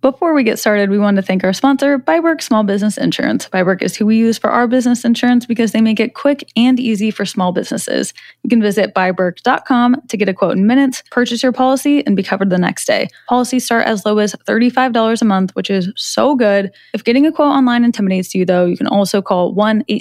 Before we get started, we want to thank our sponsor, Bywork Small Business Insurance. Bywork is who we use for our business insurance because they make it quick and easy for small businesses. You can visit bywork.com to get a quote in minutes, purchase your policy, and be covered the next day. Policies start as low as $35 a month, which is so good. If getting a quote online intimidates you, though, you can also call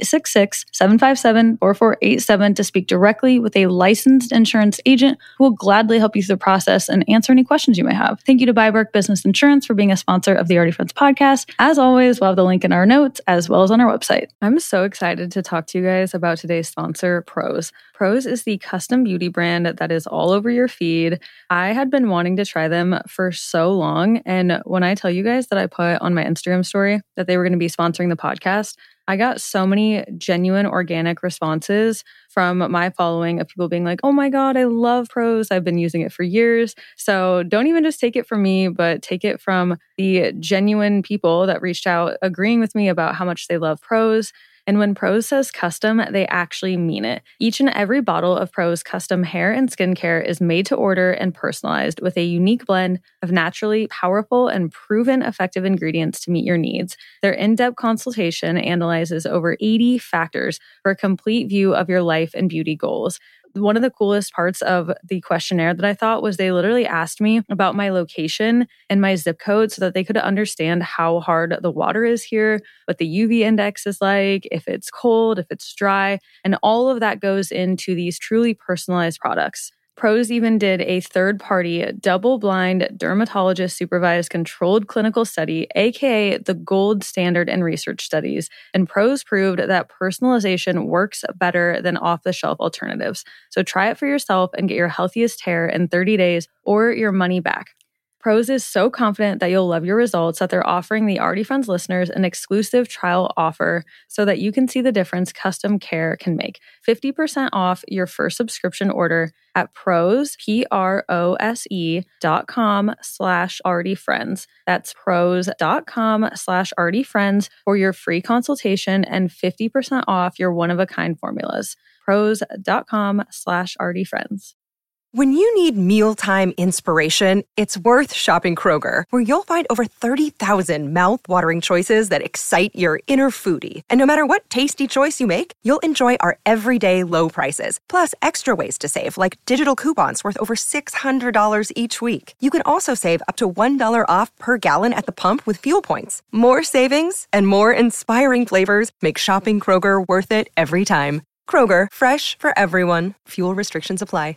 1-866-757-4487 to speak directly with a licensed insurance agent who will gladly help you through the process and answer any questions you may have. Thank you to Bywork Business Insurance for being a sponsor of the Already Friends podcast. As always, we'll have the link in our notes as well as on our website. I'm so excited to talk to you guys about today's sponsor, Prose. Prose is the custom beauty brand that is all over your feed. I had been wanting to try them for so long, and when I tell you guys that I put on my Instagram story that they were going to be sponsoring the podcast, I got so many genuine organic responses from my following of people being like, oh my God, I love Prose. I've been using it for years. So don't even just take it from me, but take it from the genuine people that reached out agreeing with me about how much they love Prose. And when Prose says custom, they actually mean it. Each and every bottle of Prose custom hair and skincare is made to order and personalized with a unique blend of naturally powerful and proven effective ingredients to meet your needs. Their in-depth consultation analyzes over 80 factors for a complete view of your life and beauty goals. One of the coolest parts of the questionnaire that I thought was they literally asked me about my location and my zip code so that they could understand how hard the water is here, what the UV index is like, if it's cold, if it's dry, and all of that goes into these truly personalized products. Prose even did a third-party, double-blind, dermatologist-supervised controlled clinical study, aka the gold standard in research studies, and Prose proved that personalization works better than off-the-shelf alternatives. So try it for yourself and get your healthiest hair in 30 days or your money back. Prose is so confident that you'll love your results that they're offering the Already Friends listeners an exclusive trial offer so that you can see the difference custom care can make. 50% off your first subscription order at prose.com/alreadyfriends. That's prose.com/alreadyfriends for your free consultation and 50% off your one-of-a-kind formulas. prose.com/alreadyfriends. When you need mealtime inspiration, it's worth shopping Kroger, where you'll find over 30,000 mouth-watering choices that excite your inner foodie. And no matter what tasty choice you make, you'll enjoy our everyday low prices, plus extra ways to save, like digital coupons worth over $600 each week. You can also save up to $1 off per gallon at the pump with fuel points. More savings and more inspiring flavors make shopping Kroger worth it every time. Kroger, fresh for everyone. Fuel restrictions apply.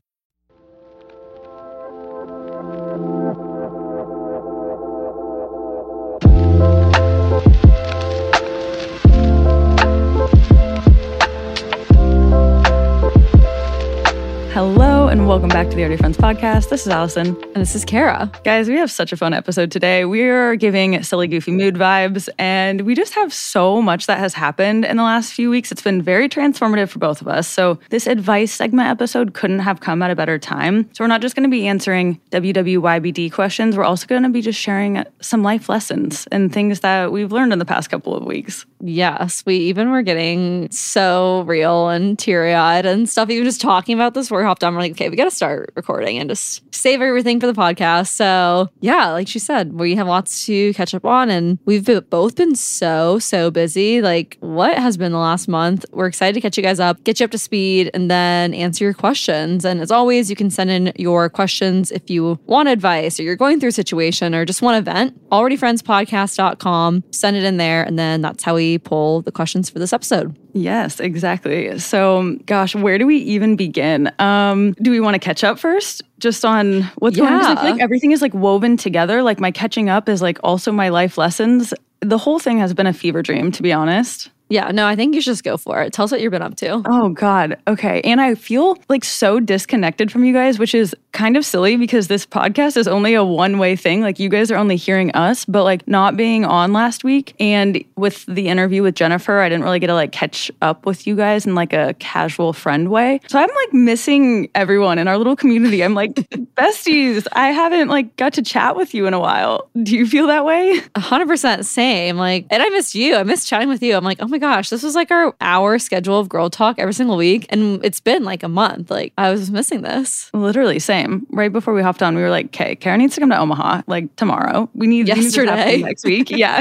Hello and welcome back to the Already Friends podcast. This is Allison. And this is Kara. Guys, we have such a fun episode today. We are giving silly, goofy mood vibes, and we just have so much that has happened in the last few weeks. It's been very transformative for both of us. So this advice segment episode couldn't have come at a better time. So we're not just going to be answering WWYBD questions. We're also going to be just sharing some life lessons and things that we've learned in the past couple of weeks. Yes, we even were getting so real and teary-eyed and stuff. Even just talking about this, we're hopped on. We're like, okay, we got to start recording and just save everything for the podcast. So yeah, like she said, we have lots to catch up on, and we've both been so busy. Like, what has been the last month? We're excited to catch you guys up, get you up to speed, and then answer your questions. And as always, you can send in your questions if you want advice or you're going through a situation or just want to vent. AlreadyFriendsPodcast.com. Send it in there, and then that's how we pull the questions for this episode. Yes, exactly. So, gosh, where do we even begin? Do we want to catch up first? Just on what's going on? I feel like everything is like woven together. Like my catching up is like also my life lessons. The whole thing has been a fever dream, to be honest. Yeah, no, I think you should just go for it. Tell us what you've been up to. Oh, God. Okay. And I feel like so disconnected from you guys, which is kind of silly because this podcast is only a one-way thing. Like you guys are only hearing us, but like not being on last week and with the interview with Jennifer, I didn't really get to like catch up with you guys in like a casual friend way. So I'm like missing everyone in our little community. I'm like, besties, I haven't like got to chat with you in a while. Do you feel that way? 100% same. Like, and I missed you. I missed chatting with you. I'm like, oh my God, gosh, this was like our schedule of girl talk every single week. And it's been like a month. Like I was missing this. Literally same. Right before we hopped on, we were like, okay, Kara needs to come to Omaha like tomorrow. We need yesterday. Next week. Yeah.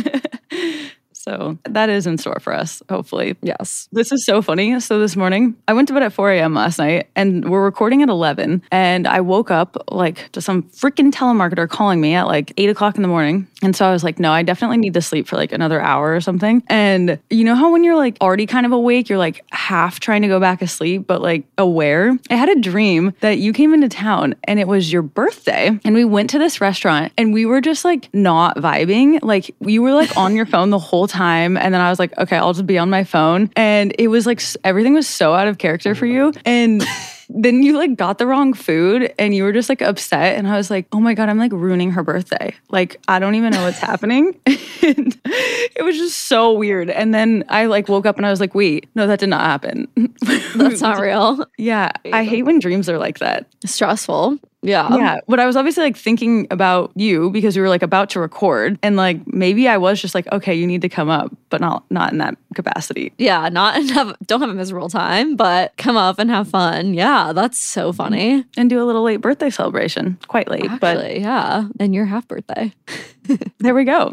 So that is in store for us, hopefully. Yes. This is so funny. So this morning, I went to bed at 4 a.m. last night and we're recording at 11. And I woke up like to some freaking telemarketer calling me at like 8 o'clock in the morning. And so I was like, no, I definitely need to sleep for like another hour or something. And you know how when you're like already kind of awake, you're like half trying to go back asleep, but like aware? I had a dream that you came into town and it was your birthday. And we went to this restaurant and we were just like not vibing. Like you were like on your phone the whole time. And then I was like, okay, I'll just be on my phone. And it was like, everything was so out of character for you. And then you like got the wrong food and you were just like upset. And I was like, oh my God, I'm like ruining her birthday. Like, I don't even know what's happening. And it was just so weird. And then I like woke up and I was like, wait, no, that did not happen. That's not real. Yeah. I hate when dreams are like that. Stressful. Yeah. Yeah. But I was obviously like thinking about you because we were like about to record. And like maybe I was just like, okay, you need to come up, but not in that capacity. Yeah. Don't have a miserable time, but come up and have fun. Yeah. That's so funny. And do a little late birthday celebration. Quite late. Actually, but yeah. And your half birthday. There we go.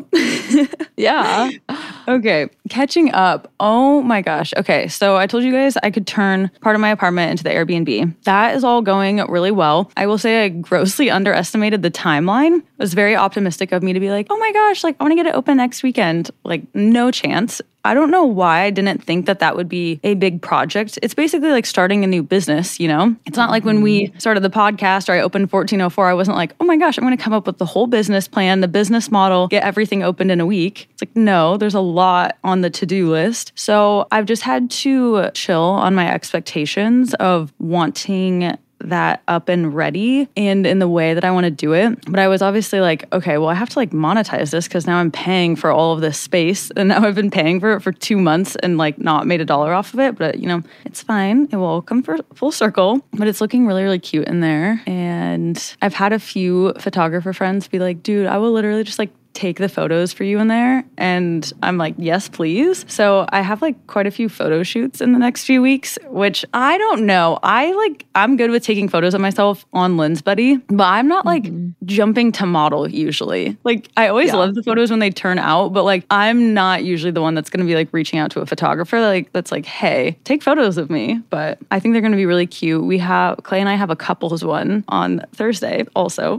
Yeah. Okay, catching up. Oh my gosh. Okay, so I told you guys I could turn part of my apartment into the Airbnb. That is all going really well. I will say I grossly underestimated the timeline. It was very optimistic of me to be like, oh my gosh, like I want to get it open next weekend. Like no chance. I don't know why I didn't think that would be a big project. It's basically like starting a new business, you know? It's not like when we started the podcast or I opened 1404, I wasn't like, oh my gosh, I'm going to come up with the whole business plan, the business model, get everything opened in a week. It's like, no, there's a lot on the to-do list. So I've just had to chill on my expectations of wanting that up and ready and in the way that I want to do it. But I was obviously like, okay, well, I have to like monetize this because now I'm paying for all of this space. And now I've been paying for it for 2 months and like not made $1 off of it. But you know, it's fine. It will come for full circle. But it's looking really, really cute in there. And I've had a few photographer friends be like, dude, I will literally just like take the photos for you in there. And I'm like, yes, please. So I have like quite a few photo shoots in the next few weeks, which I don't know. I'm good with taking photos of myself on Lens Buddy, but I'm not like jumping to model usually. Like I always love the photos when they turn out, but like I'm not usually the one that's going to be like reaching out to a photographer that's like, hey, take photos of me. But I think they're going to be really cute. Clay and I have a couples one on Thursday also.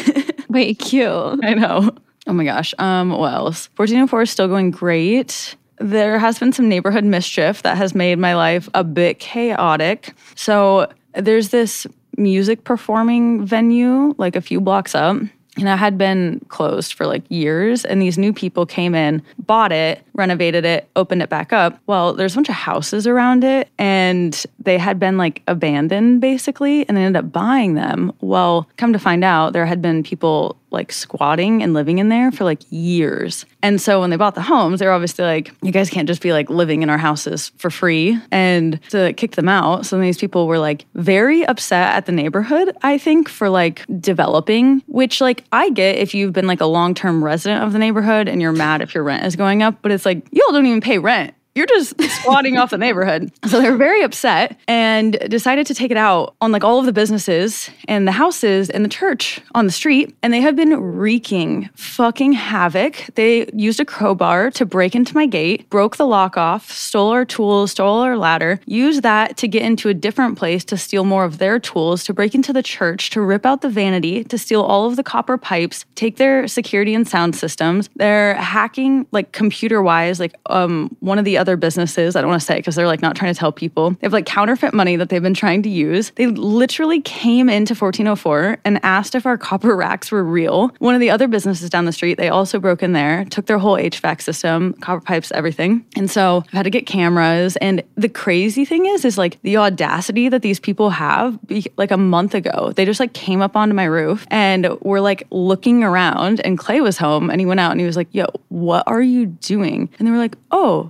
Wait, cute. I know. Oh my gosh. What else? 1404 is still going great. There has been some neighborhood mischief that has made my life a bit chaotic. So there's this music performing venue like a few blocks up. And it had been closed for like years. And these new people came in, bought it, renovated it, opened it back up. Well, there's a bunch of houses around it and they had been like abandoned basically. And they ended up buying them. Well, come to find out, there had been people like squatting and living in there for like years. And so when they bought the homes, they were obviously like, you guys can't just be like living in our houses for free, and to kick them out. So these people were like very upset at the neighborhood, I think, for like developing, which like I get if you've been like a long-term resident of the neighborhood and you're mad if your rent is going up, but it's like, y'all don't even pay rent. You're just squatting off the neighborhood. So they were very upset and decided to take it out on like all of the businesses and the houses and the church on the street. And they have been wreaking fucking havoc. They used a crowbar to break into my gate, broke the lock off, stole our tools, stole our ladder, used that to get into a different place to steal more of their tools, to break into the church, to rip out the vanity, to steal all of the copper pipes, take their security and sound systems. They're hacking like computer-wise, like one of the other businesses, I don't want to say because they're like not trying to tell people. They have like counterfeit money that they've been trying to use. They literally came into 1404 and asked if our copper racks were real. One of the other businesses down the street, they also broke in there, took their whole HVAC system, copper pipes, everything. And so I had to get cameras. And the crazy thing is like the audacity that these people have. Like a month ago, they just like came up onto my roof and were like looking around, and Clay was home and he went out and he was like, yo, what are you doing? And they were like, oh, sorry.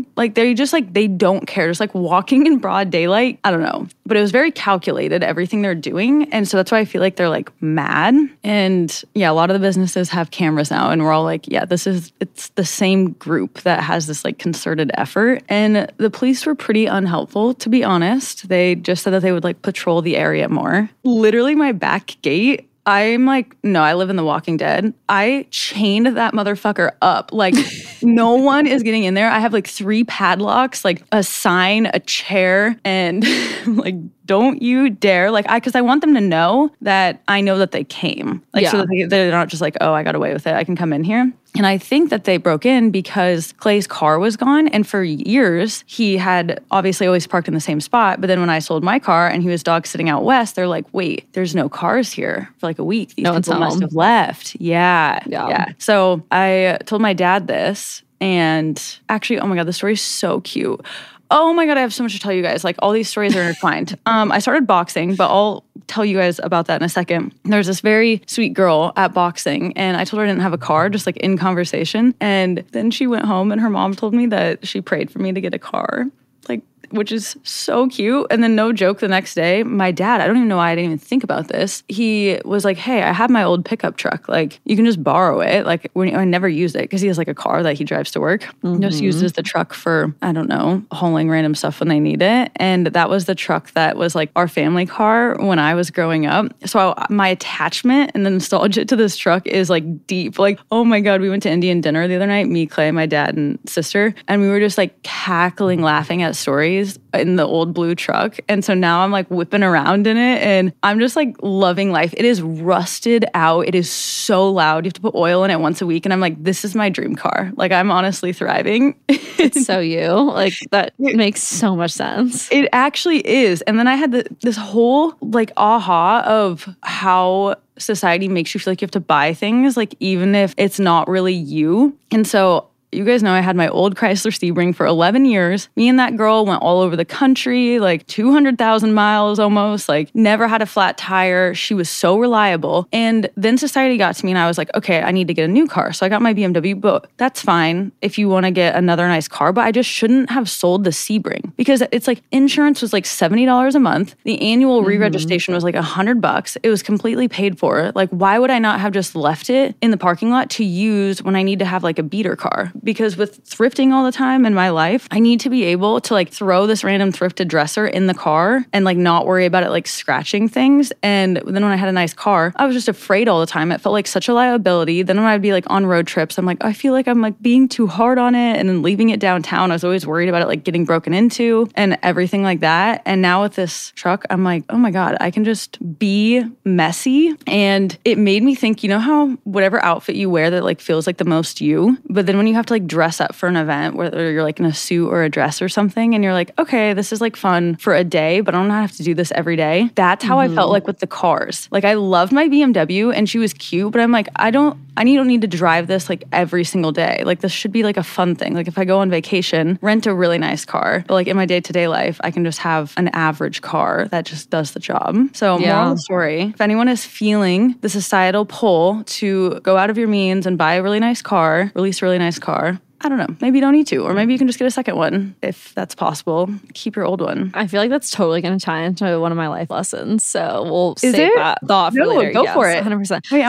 dude. Like they just like, they don't care. Just like walking in broad daylight. I don't know. But it was very calculated, everything they're doing. And so that's why I feel like they're like mad. And yeah, a lot of the businesses have cameras now. And we're all like, yeah, it's the same group that has this like concerted effort. And the police were pretty unhelpful, to be honest. They just said that they would like patrol the area more. Literally my back gate, I'm like, no, I live in The Walking Dead. I chained that motherfucker up. Like, no one is getting in there. I have like 3 padlocks, like a sign, a chair, and like, don't you dare. Like, because I want them to know that I know that they came. Like, so that they're not just like, oh, I got away with it. I can come in here. And I think that they broke in because Clay's car was gone. And for years, he had obviously always parked in the same spot. But then when I sold my car and he was dog sitting out west, they're like, wait, there's no cars here for like a week. These people must have left. Yeah. So I told my dad this. And actually, oh my God, the story's so cute. Oh my God, I have so much to tell you guys. Like all these stories are intertwined. I started boxing, but I'll tell you guys about that in a second. There's this very sweet girl at boxing and I told her I didn't have a car, just like in conversation. And then she went home and her mom told me that she prayed for me to get a car. Like, which is so cute. And then no joke, the next day, my dad, I don't even know why I didn't even think about this. He was like, hey, I have my old pickup truck. Like, you can just borrow it. Like, I never use it because he has like a car that he drives to work. He just uses the truck for, I don't know, hauling random stuff when they need it. And that was the truck that was like our family car when I was growing up. So my attachment and the nostalgia to this truck is like deep. Like, oh my God, we went to Indian dinner the other night, me, Clay, my dad, and sister. And we were just like cackling, laughing at stories in the old blue truck. And so now I'm like whipping around in it and I'm just like loving life. It is rusted out. It is so loud. You have to put oil in it once a week. And I'm like, this is my dream car. Like I'm honestly thriving. It's so you. Like that makes so much sense. It actually is. And then I had this whole like aha of how society makes you feel like you have to buy things, like even if it's not really you. And so you guys know I had my old Chrysler Sebring for 11 years. Me and that girl went all over the country, like 200,000 miles almost, like never had a flat tire. She was so reliable. And then society got to me and I was like, okay, I need to get a new car. So I got my BMW, but that's fine if you want to get another nice car, but I just shouldn't have sold the Sebring because it's like insurance was like $70 a month. The annual re-registration was like $100. It was completely paid for. Like, why would I not have just left it in the parking lot to use when I need to have like a beater car? Because with thrifting all the time in my life, I need to be able to like throw this random thrifted dresser in the car and like not worry about it like scratching things. And then when I had a nice car, I was just afraid all the time. It felt like such a liability. Then when I'd be like on road trips, I'm like, I feel like I'm like being too hard on it. And then leaving it downtown, I was always worried about it like getting broken into and everything like that. And now with this truck, I'm like, oh my God, I can just be messy. And it made me think, you know how whatever outfit you wear that like feels like the most you, but then when you have to like dress up for an event, whether you're like in a suit or a dress or something, and you're like, okay, this is like fun for a day, but I don't have to do this every day. That's how I felt like with the cars. Like I loved my BMW and she was cute, but I'm like, I don't need to drive this like every single day. Like this should be like a fun thing. Like if I go on vacation, rent a really nice car. But like in my day-to-day life, I can just have an average car that just does the job. So moral of the story, if anyone is feeling the societal pull to go out of your means and buy a really nice car, release a really nice car, I don't know. Maybe you don't need to. Or maybe you can just get a second one if that's possible. Keep your old one. I feel like that's totally going to tie into one of my life lessons. So we'll save that thought for later. Go for it. 100%. Wait,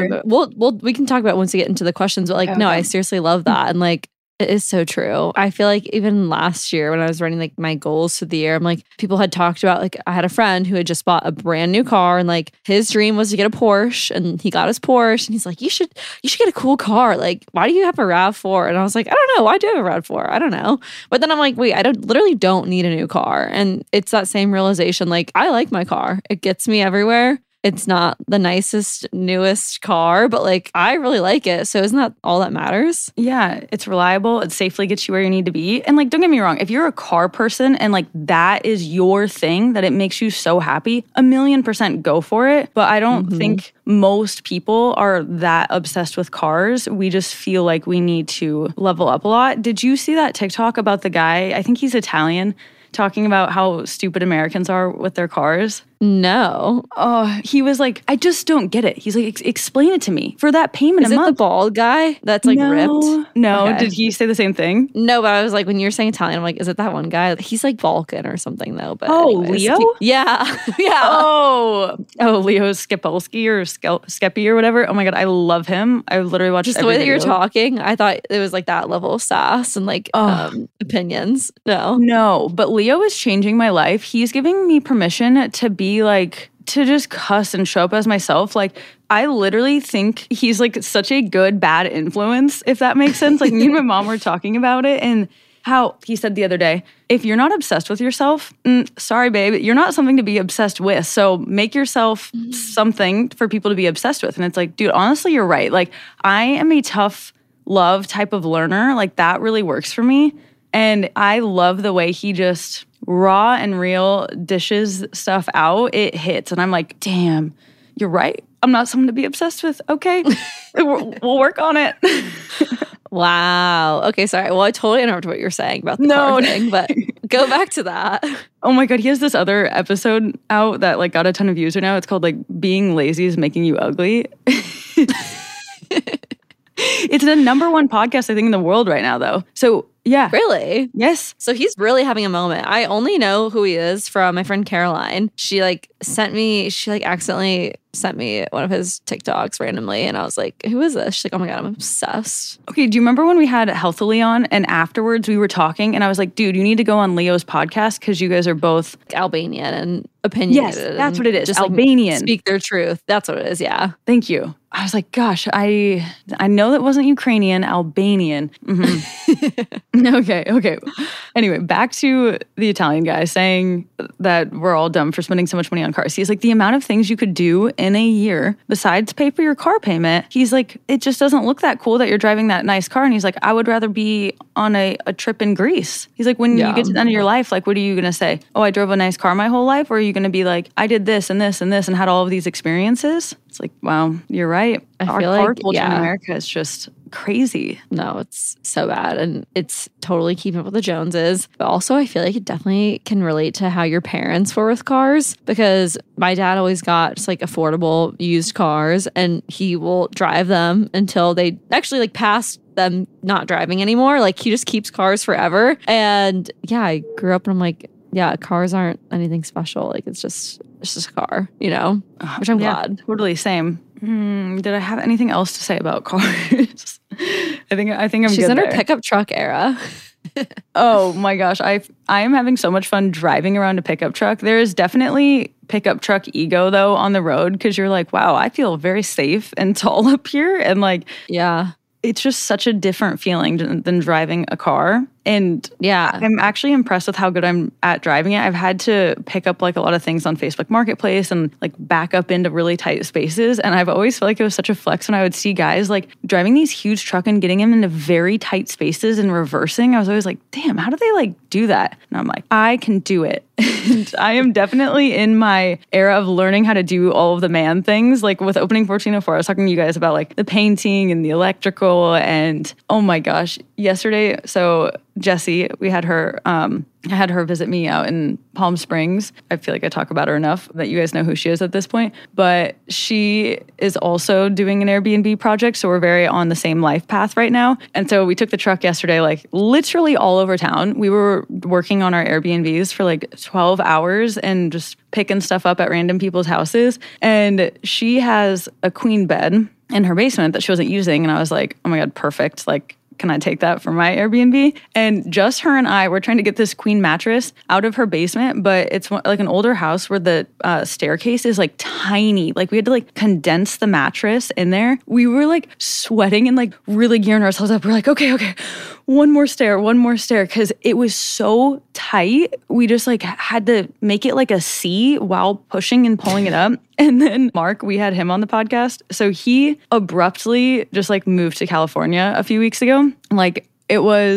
No. We can talk about it once we get into the questions. But like, no, I seriously love that. And like, it is so true. I feel like even last year when I was writing like my goals for the year, I'm like, people had talked about like, I had a friend who had just bought a brand new car and like his dream was to get a Porsche and he got his Porsche and he's like, you should get a cool car. Like, why do you have a RAV4? And I was like, I don't know. Why do I have a RAV4? I don't know. But then I'm like, wait, literally don't need a new car. And it's that same realization. Like, I like my car. It gets me everywhere. It's not the nicest, newest car, but like I really like it. So isn't that all that matters? Yeah, it's reliable. It safely gets you where you need to be. And like, don't get me wrong. If you're a car person and like that is your thing, that it makes you so happy, 1,000,000% go for it. But I don't think most people are that obsessed with cars. We just feel like we need to level up a lot. Did you see that TikTok about the guy? I think he's Italian. talking about how stupid Americans are with their cars? No. Oh, he was like, I just don't get it. He's like, explain it to me for that payment Is a it month. the bald guy that's like ripped? No. Okay. Did he say the same thing? No, but I was like, when you're saying Italian, I'm like, is it that one guy? He's like Balkan or something though. But anyways. Leo? Yeah. Yeah. Oh, Leo Skipolsky or Skeppy or whatever. Oh my God, I love him. I literally watched Just the every way that you're video. talking, I thought it was like that level of sass and like opinions. No, but Leo is changing my life. He's giving me permission to be like, to just cuss and show up as myself. Like, I literally think he's like such a good, bad influence, if that makes sense. Like, me and my mom were talking about it and how he said the other day, if you're not obsessed with yourself, sorry, babe, you're not something to be obsessed with. So make yourself something for people to be obsessed with. And it's like, dude, honestly, you're right. Like, I am a tough love type of learner. Like, that really works for me. And I love the way he just raw and real dishes stuff out. It hits. And I'm like, damn, you're right. I'm not someone to be obsessed with. Okay, we'll work on it. Wow. Okay, sorry. Well, I totally interrupted what you're saying about the car thing, but go back to that. Oh my God, he has this other episode out that like got a ton of views right now. It's called like Being Lazy is Making You Ugly. It's the #1 podcast, I think, in the world right now, though. So, yeah. Really? Yes. So he's really having a moment. I only know who he is from my friend Caroline. She accidentally sent me one of his TikToks randomly. And I was like, who is this? She's like, oh my God, I'm obsessed. Okay, do you remember when we had Healthily on and afterwards we were talking and I was like, dude, you need to go on Leo's podcast because you guys are both Albanian and opinionated. Yes, that's what it is. Just Albanian. Speak their truth. That's what it is. Yeah. Thank you. I was like, gosh, I know that wasn't Ukrainian, Albanian. Mm-hmm. Okay. Anyway, back to the Italian guy saying that we're all dumb for spending so much money on cars. He's like, the amount of things you could do in a year besides pay for your car payment. He's like, it just doesn't look that cool that you're driving that nice car. And he's like, I would rather be on a trip in Greece. He's like, when you get to the end of your life, like, what are you going to say? Oh, I drove a nice car my whole life? Or are you going to be like, I did this and this and this and had all of these experiences? It's like, wow, you're right. Our car culture in America is just crazy. No, it's so bad. And it's totally keeping up with the Joneses. But also, I feel like it definitely can relate to how your parents were with cars. Because my dad always got just like affordable used cars and he will drive them until they actually like pass them not driving anymore. Like he just keeps cars forever. And yeah, I grew up and I'm like, yeah, cars aren't anything special. Like it's just a car, you know, which I'm glad. Totally same. Did I have anything else to say about cars? I think I'm She's good in her there. pickup truck era. Oh my gosh, I am having so much fun driving around a pickup truck. There is definitely pickup truck ego though on the road because you're like, wow, I feel very safe and tall up here, and like, yeah, it's just such a different feeling than driving a car. And yeah, I'm actually impressed with how good I'm at driving it. I've had to pick up like a lot of things on Facebook Marketplace and like back up into really tight spaces. And I've always felt like it was such a flex when I would see guys like driving these huge truck and getting them into very tight spaces and reversing. I was always like, damn, how do they like do that? And I'm like, I can do it. And I am definitely in my era of learning how to do all of the man things. Like with Opening 1404, I was talking to you guys about like the painting and the electrical and oh my gosh, yesterday, so Jessie, we had her, I had her visit me out in Palm Springs. I feel like I talk about her enough that you guys know who she is at this point. But she is also doing an Airbnb project. So we're very on the same life path right now. And so we took the truck yesterday, like literally all over town. We were working on our Airbnbs for like 12 hours and just picking stuff up at random people's houses. And she has a queen bed in her basement that she wasn't using. And I was like, oh my God, perfect. Like, can I take that for my Airbnb? And just her and I were trying to get this queen mattress out of her basement, but it's like an older house where the staircase is like tiny. Like we had to like condense the mattress in there. We were like sweating and like really gearing ourselves up. We're like, okay, one more stair. Because it was so tight. We just like had to make it like a C while pushing and pulling it up. And then Mark, we had him on the podcast. So he abruptly just like moved to California a few weeks ago. Like it was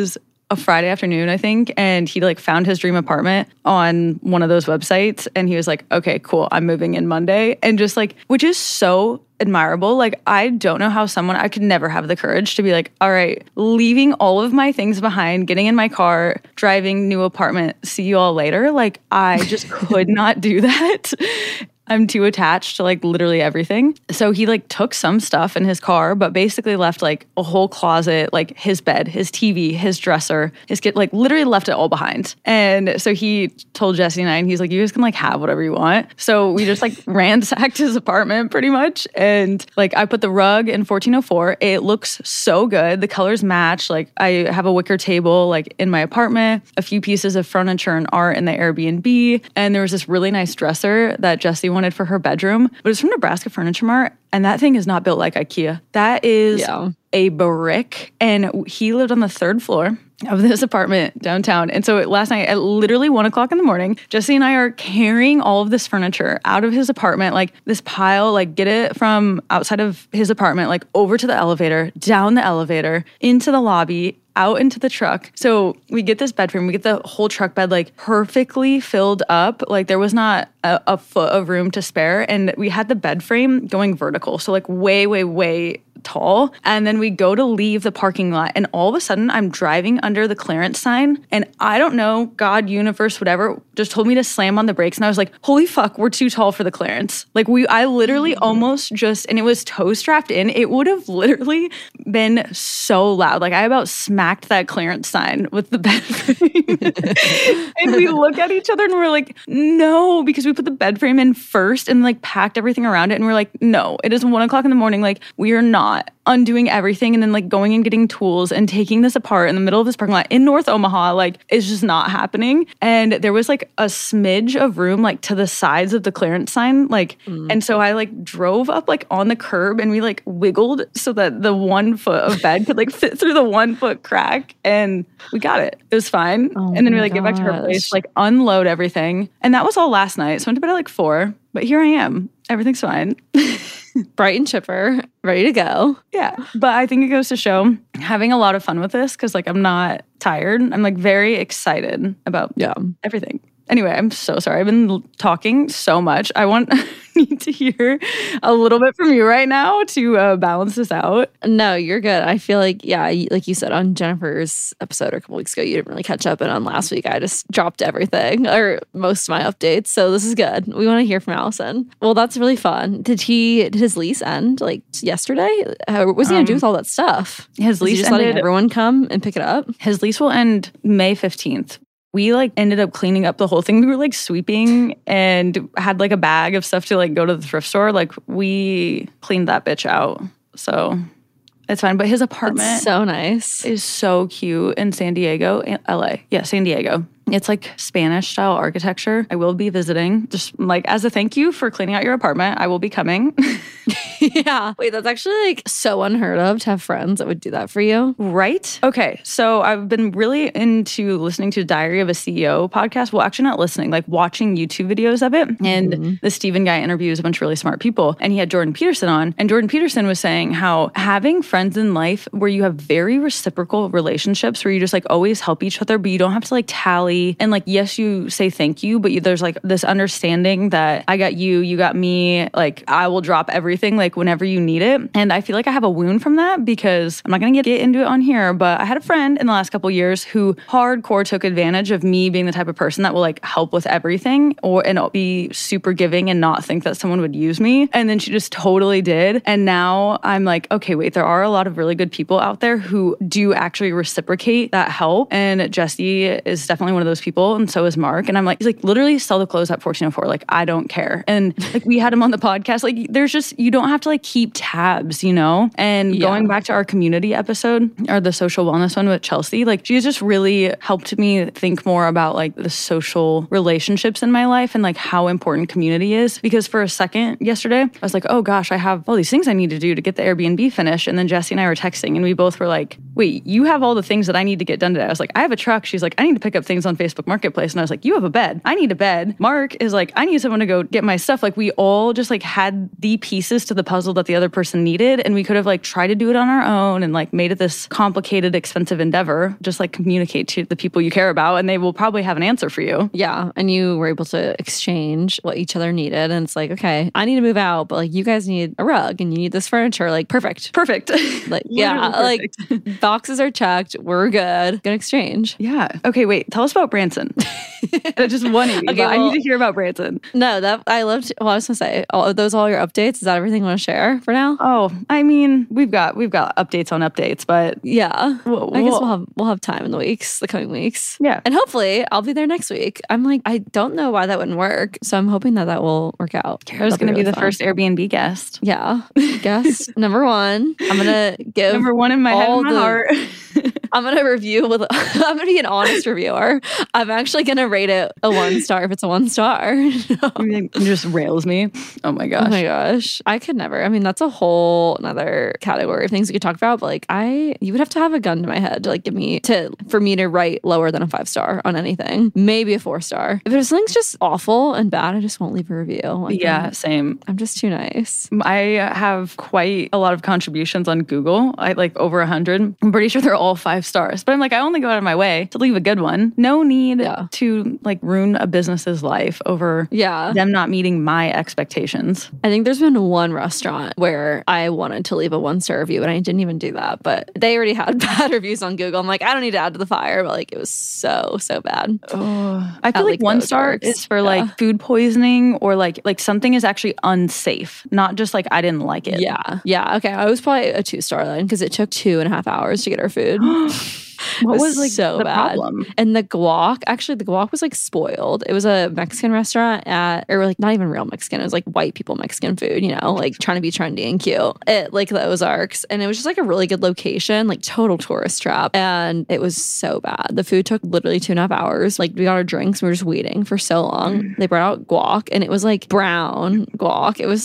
a Friday afternoon, I think, and he like found his dream apartment on one of those websites, and he was like, okay, cool, I'm moving in Monday. And just like, which is so admirable. Like, I don't know how I could never have the courage to be like, all right, leaving all of my things behind, getting in my car, driving, new apartment, see you all later. Like, I just could not do that. I'm too attached to like literally everything. So he like took some stuff in his car, but basically left like a whole closet, like his bed, his TV, his dresser, his kit, like literally left it all behind. And so he told Jesse and I, and he's like, you guys can like have whatever you want. So we just like ransacked his apartment pretty much. And like I put the rug in 1404. It looks so good. The colors match. Like I have a wicker table like in my apartment, a few pieces of furniture and art in the Airbnb. And there was this really nice dresser that Jesse wanted for her bedroom, but it's from Nebraska Furniture Mart, and that thing is not built like IKEA. That is a brick, and he lived on the 3rd floor of this apartment downtown. And so last night at literally 1 o'clock in the morning, Jesse and I are carrying all of this furniture out of his apartment, like this pile, like get it from outside of his apartment, like over to the elevator, down the elevator, into the lobby, out into the truck. So we get this bed frame, we get the whole truck bed like perfectly filled up. Like there was not a foot of room to spare. And we had the bed frame going vertical. So like way, way, way tall. And then we go to leave the parking lot, and all of a sudden I'm driving under the clearance sign, and I don't know, God, universe, whatever, just told me to slam on the brakes. And I was like, holy fuck, we're too tall for the clearance. Like I literally almost just, and it was toe strapped in. It would have literally been so loud. Like I about smacked that clearance sign with the bed frame. And we look at each other and we're like, no, because we put the bed frame in first and like packed everything around it. And we're like, no, it is 1 o'clock in the morning. Like we are not undoing everything and then like going and getting tools and taking this apart in the middle of this parking lot in North Omaha. Like it's just not happening. And there was like a smidge of room like to the sides of the clearance sign. Like, and so I like drove up like on the curb, and we like wiggled so that the 1 foot of bed could like fit through the 1 foot crack, and we got it. It was fine. And then we like get back to her place, like unload everything. And that was all last night. So I went to bed at like 4, but here I am. Everything's fine. Bright and chipper, ready to go. Yeah. But I think it goes to show having a lot of fun with this, because like I'm not tired. I'm like very excited about everything. Anyway, I'm so sorry. I've been talking so much. I need to hear a little bit from you right now to balance this out. No, you're good. I feel like, like you said on Jennifer's episode a couple weeks ago, you didn't really catch up. And on last week, I just dropped everything, or most of my updates. So this is good. We want to hear from Allison. Well, that's really fun. Did his lease end like yesterday? What was he going to do with all that stuff? His lease just letting everyone come and pick it up? His lease will end May 15th. We like ended up cleaning up the whole thing. We were like sweeping and had like a bag of stuff to like go to the thrift store. Like we cleaned that bitch out. So it's fine. But his apartment That's so nice. Is so cute in San Diego, LA. Yeah, San Diego. It's like Spanish style architecture. I will be visiting, just like as a thank you for cleaning out your apartment. I will be coming. Yeah. Wait, that's actually like so unheard of to have friends that would do that for you. Right? Okay. So I've been really into listening to Diary of a CEO podcast. Well, actually not listening, like watching YouTube videos of it. And the Steven guy interviews a bunch of really smart people. And he had Jordan Peterson on. And Jordan Peterson was saying how having friends in life where you have very reciprocal relationships, where you just like always help each other, but you don't have to like tally. And like, yes, you say thank you, but there's like this understanding that I got you, you got me, like I will drop everything like whenever you need it. And I feel like I have a wound from that, because I'm not going to get into it on here, but I had a friend in the last couple of years who hardcore took advantage of me being the type of person that will like help with everything and be super giving and not think that someone would use me. And then she just totally did. And now I'm like, okay, wait, there are a lot of really good people out there who do actually reciprocate that help. And Jesse is definitely one of those people, and so is Mark. And I'm like, he's like, literally sell the clothes at 1404. Like, I don't care. And like, we had him on the podcast. Like, there's just, you don't have to like keep tabs, you know? And going back to our community episode, or the social wellness one with Chelsea, like she's just really helped me think more about like the social relationships in my life and like how important community is. Because for a second yesterday, I was like, oh gosh, I have all these things I need to do to get the Airbnb finished. And then Jesse and I were texting, and we both were like, wait, you have all the things that I need to get done today. I was like, I have a truck. She's like, I need to pick up things on Facebook Marketplace. And I was like, you have a bed. I need a bed. Mark is like, I need someone to go get my stuff. Like we all just like had the pieces to the puzzle that the other person needed. And we could have like tried to do it on our own and like made it this complicated, expensive endeavor. Just like communicate to the people you care about and they will probably have an answer for you. Yeah. And you were able to exchange what each other needed. And it's like, okay, I need to move out, but like you guys need a rug and you need this furniture. Like perfect. Like, yeah, perfect. like boxes are checked. We're good. Good exchange. Yeah. Okay, wait. Tell us about Branson. Just 180. Okay, I need to hear about Branson. No, that I loved. Well, I was gonna say, are those all your updates? Is that everything you want to share for now? Oh, I mean, we've got updates on updates, but yeah, I guess we'll have time in the coming weeks. Yeah, and hopefully I'll be there next week. I'm like, I don't know why that wouldn't work, so I'm hoping that will work out. Kara's gonna be the first Airbnb guest. Yeah, guest number one. I'm gonna give number one in my head and my heart. I'm gonna review with. I'm gonna be an honest reviewer. I'm actually gonna rate it a 1 star if it's a 1 star. It just rails me. Oh my gosh. Oh my gosh. I could never. I mean, that's a whole another category of things we could talk about. But like, you would have to have a gun to my head to like for me to rate lower than a 5 star on anything. Maybe a 4 star. If there's something's just awful and bad, I just won't leave a review. Like, yeah, same. I'm just too nice. I have quite a lot of contributions on Google. I like over 100. I'm pretty sure they're all 5 stars. But I'm like, I only go out of my way to leave a good one. No need to like ruin a business's life over them not meeting my expectations. I think there's been one restaurant where I wanted to leave a 1-star review and I didn't even do that. But they already had bad reviews on Google. I'm like, I don't need to add to the fire. But like, it was so bad. Oh, I feel like 1 star is for like food poisoning or like something is actually unsafe, not just like I didn't like it. Yeah. Okay. I was probably a 2-star then because it took 2.5 hours to get our food. What was like so the bad problem? And the guac was like spoiled. It was a Mexican restaurant or like not even real Mexican. It was like white people Mexican food, you know, like trying to be trendy and cute at like the Ozarks. And it was just like a really good location, like total tourist trap. And it was so bad. The food took literally 2.5 hours. Like we got our drinks. We were just waiting for so long. They brought out guac and it was like brown guac. It was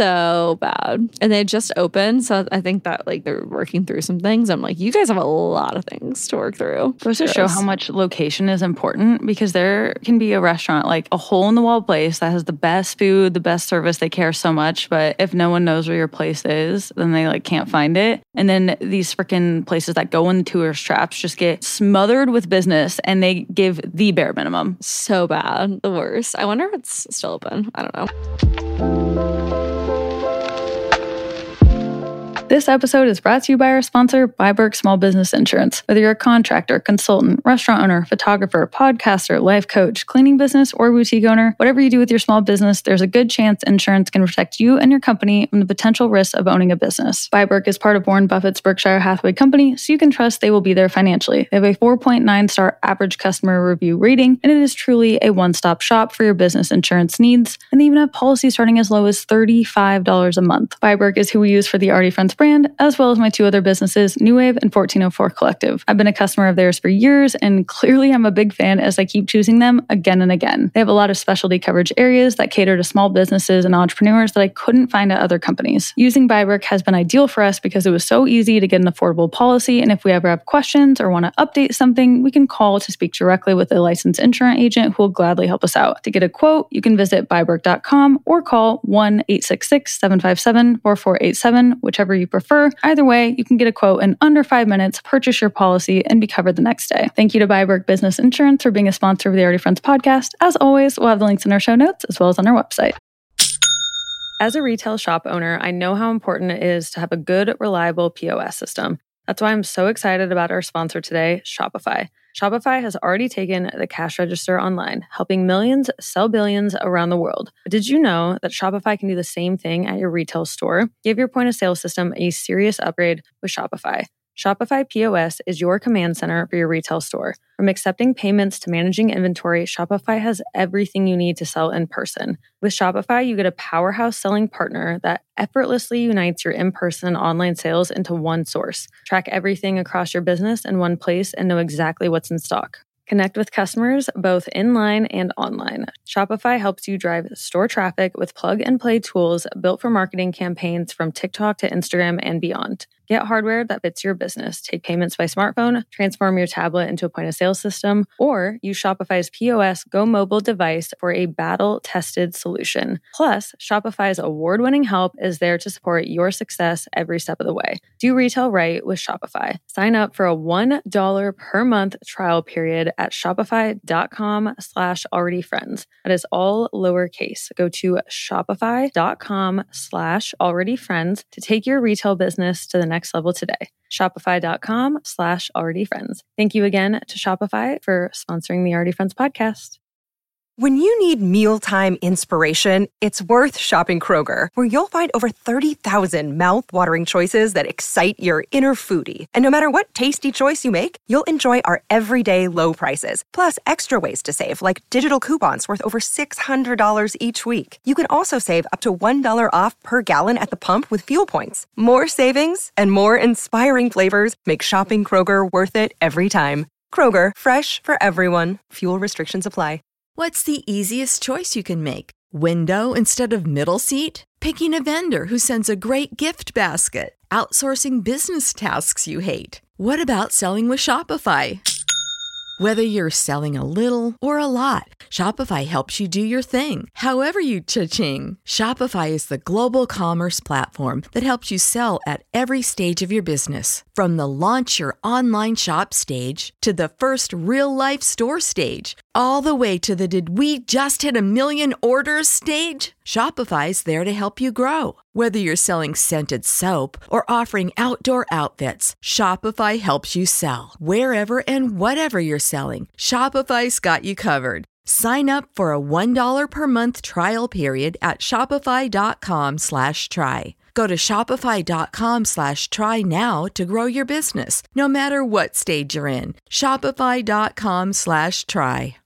so bad. And they had just opened. So I think that like they're working through some things. I'm like, you guys have a lot of things to work through. Goes to show how much location is important because there can be a restaurant, like a hole in the wall place that has the best food, the best service. They care so much, but if no one knows where your place is, then they like can't find it. And then these freaking places that go in tourist traps just get smothered with business and they give the bare minimum. So bad. The worst. I wonder if it's still open. I don't know. This episode is brought to you by our sponsor, Byberg Small Business Insurance. Whether you're a contractor, consultant, restaurant owner, photographer, podcaster, life coach, cleaning business, or boutique owner, whatever you do with your small business, there's a good chance insurance can protect you and your company from the potential risks of owning a business. Byberg is part of Warren Buffett's Berkshire Hathaway Company, so you can trust they will be there financially. They have a 4.9-star average customer review rating, and it is truly a one-stop shop for your business insurance needs. And they even have policies starting as low as $35 a month. Byberg is who we use for the Artie Friends brand, as well as my 2 other businesses, New Wave and 1404 Collective. I've been a customer of theirs for years, and clearly I'm a big fan as I keep choosing them again and again. They have a lot of specialty coverage areas that cater to small businesses and entrepreneurs that I couldn't find at other companies. Using Byberg has been ideal for us because it was so easy to get an affordable policy, and if we ever have questions or want to update something, we can call to speak directly with a licensed insurance agent who will gladly help us out. To get a quote, you can visit byberg.com or call 1-866-757-4487, whichever you prefer. Either way, you can get a quote in under 5 minutes, purchase your policy, and be covered the next day. Thank you to Byberg Business Insurance for being a sponsor of the Artie Friends podcast. As always, we'll have the links in our show notes as well as on our website. As a retail shop owner, I know how important it is to have a good, reliable POS system. That's why I'm so excited about our sponsor today, Shopify. Shopify has already taken the cash register online, helping millions sell billions around the world. But did you know that Shopify can do the same thing at your retail store? Give your point of sale system a serious upgrade with Shopify. Shopify POS is your command center for your retail store. From accepting payments to managing inventory, Shopify has everything you need to sell in person. With Shopify, you get a powerhouse selling partner that effortlessly unites your in-person and online sales into one source. Track everything across your business in one place and know exactly what's in stock. Connect with customers both in-line and online. Shopify helps you drive store traffic with plug-and-play tools built for marketing campaigns from TikTok to Instagram and beyond. Get hardware that fits your business. Take payments by smartphone, transform your tablet into a point-of-sale system, or use Shopify's POS Go Mobile device for a battle-tested solution. Plus, Shopify's award-winning help is there to support your success every step of the way. Do retail right with Shopify. Sign up for a $1 per month trial period at shopify.com/alreadyfriends. That is all lowercase. Go to shopify.com/alreadyfriends to take your retail business to the next level today. Shopify.com/alreadyfriends. Thank you again to Shopify for sponsoring the Already Friends podcast. When you need mealtime inspiration, it's worth shopping Kroger, where you'll find over 30,000 mouth-watering choices that excite your inner foodie. And no matter what tasty choice you make, you'll enjoy our everyday low prices, plus extra ways to save, like digital coupons worth over $600 each week. You can also save up to $1 off per gallon at the pump with fuel points. More savings and more inspiring flavors make shopping Kroger worth it every time. Kroger, fresh for everyone. Fuel restrictions apply. What's the easiest choice you can make? Window instead of middle seat? Picking a vendor who sends a great gift basket? Outsourcing business tasks you hate? What about selling with Shopify? Whether you're selling a little or a lot, Shopify helps you do your thing, however you cha-ching. Shopify is the global commerce platform that helps you sell at every stage of your business. From the launch your online shop stage to the first real-life store stage, all the way to the did we just hit 1 million orders stage. Shopify's there to help you grow. Whether you're selling scented soap or offering outdoor outfits, Shopify helps you sell. Wherever and whatever you're selling, Shopify's got you covered. Sign up for a $1 per month trial period at shopify.com/try. Go to shopify.com/try now to grow your business, no matter what stage you're in. Shopify.com/try.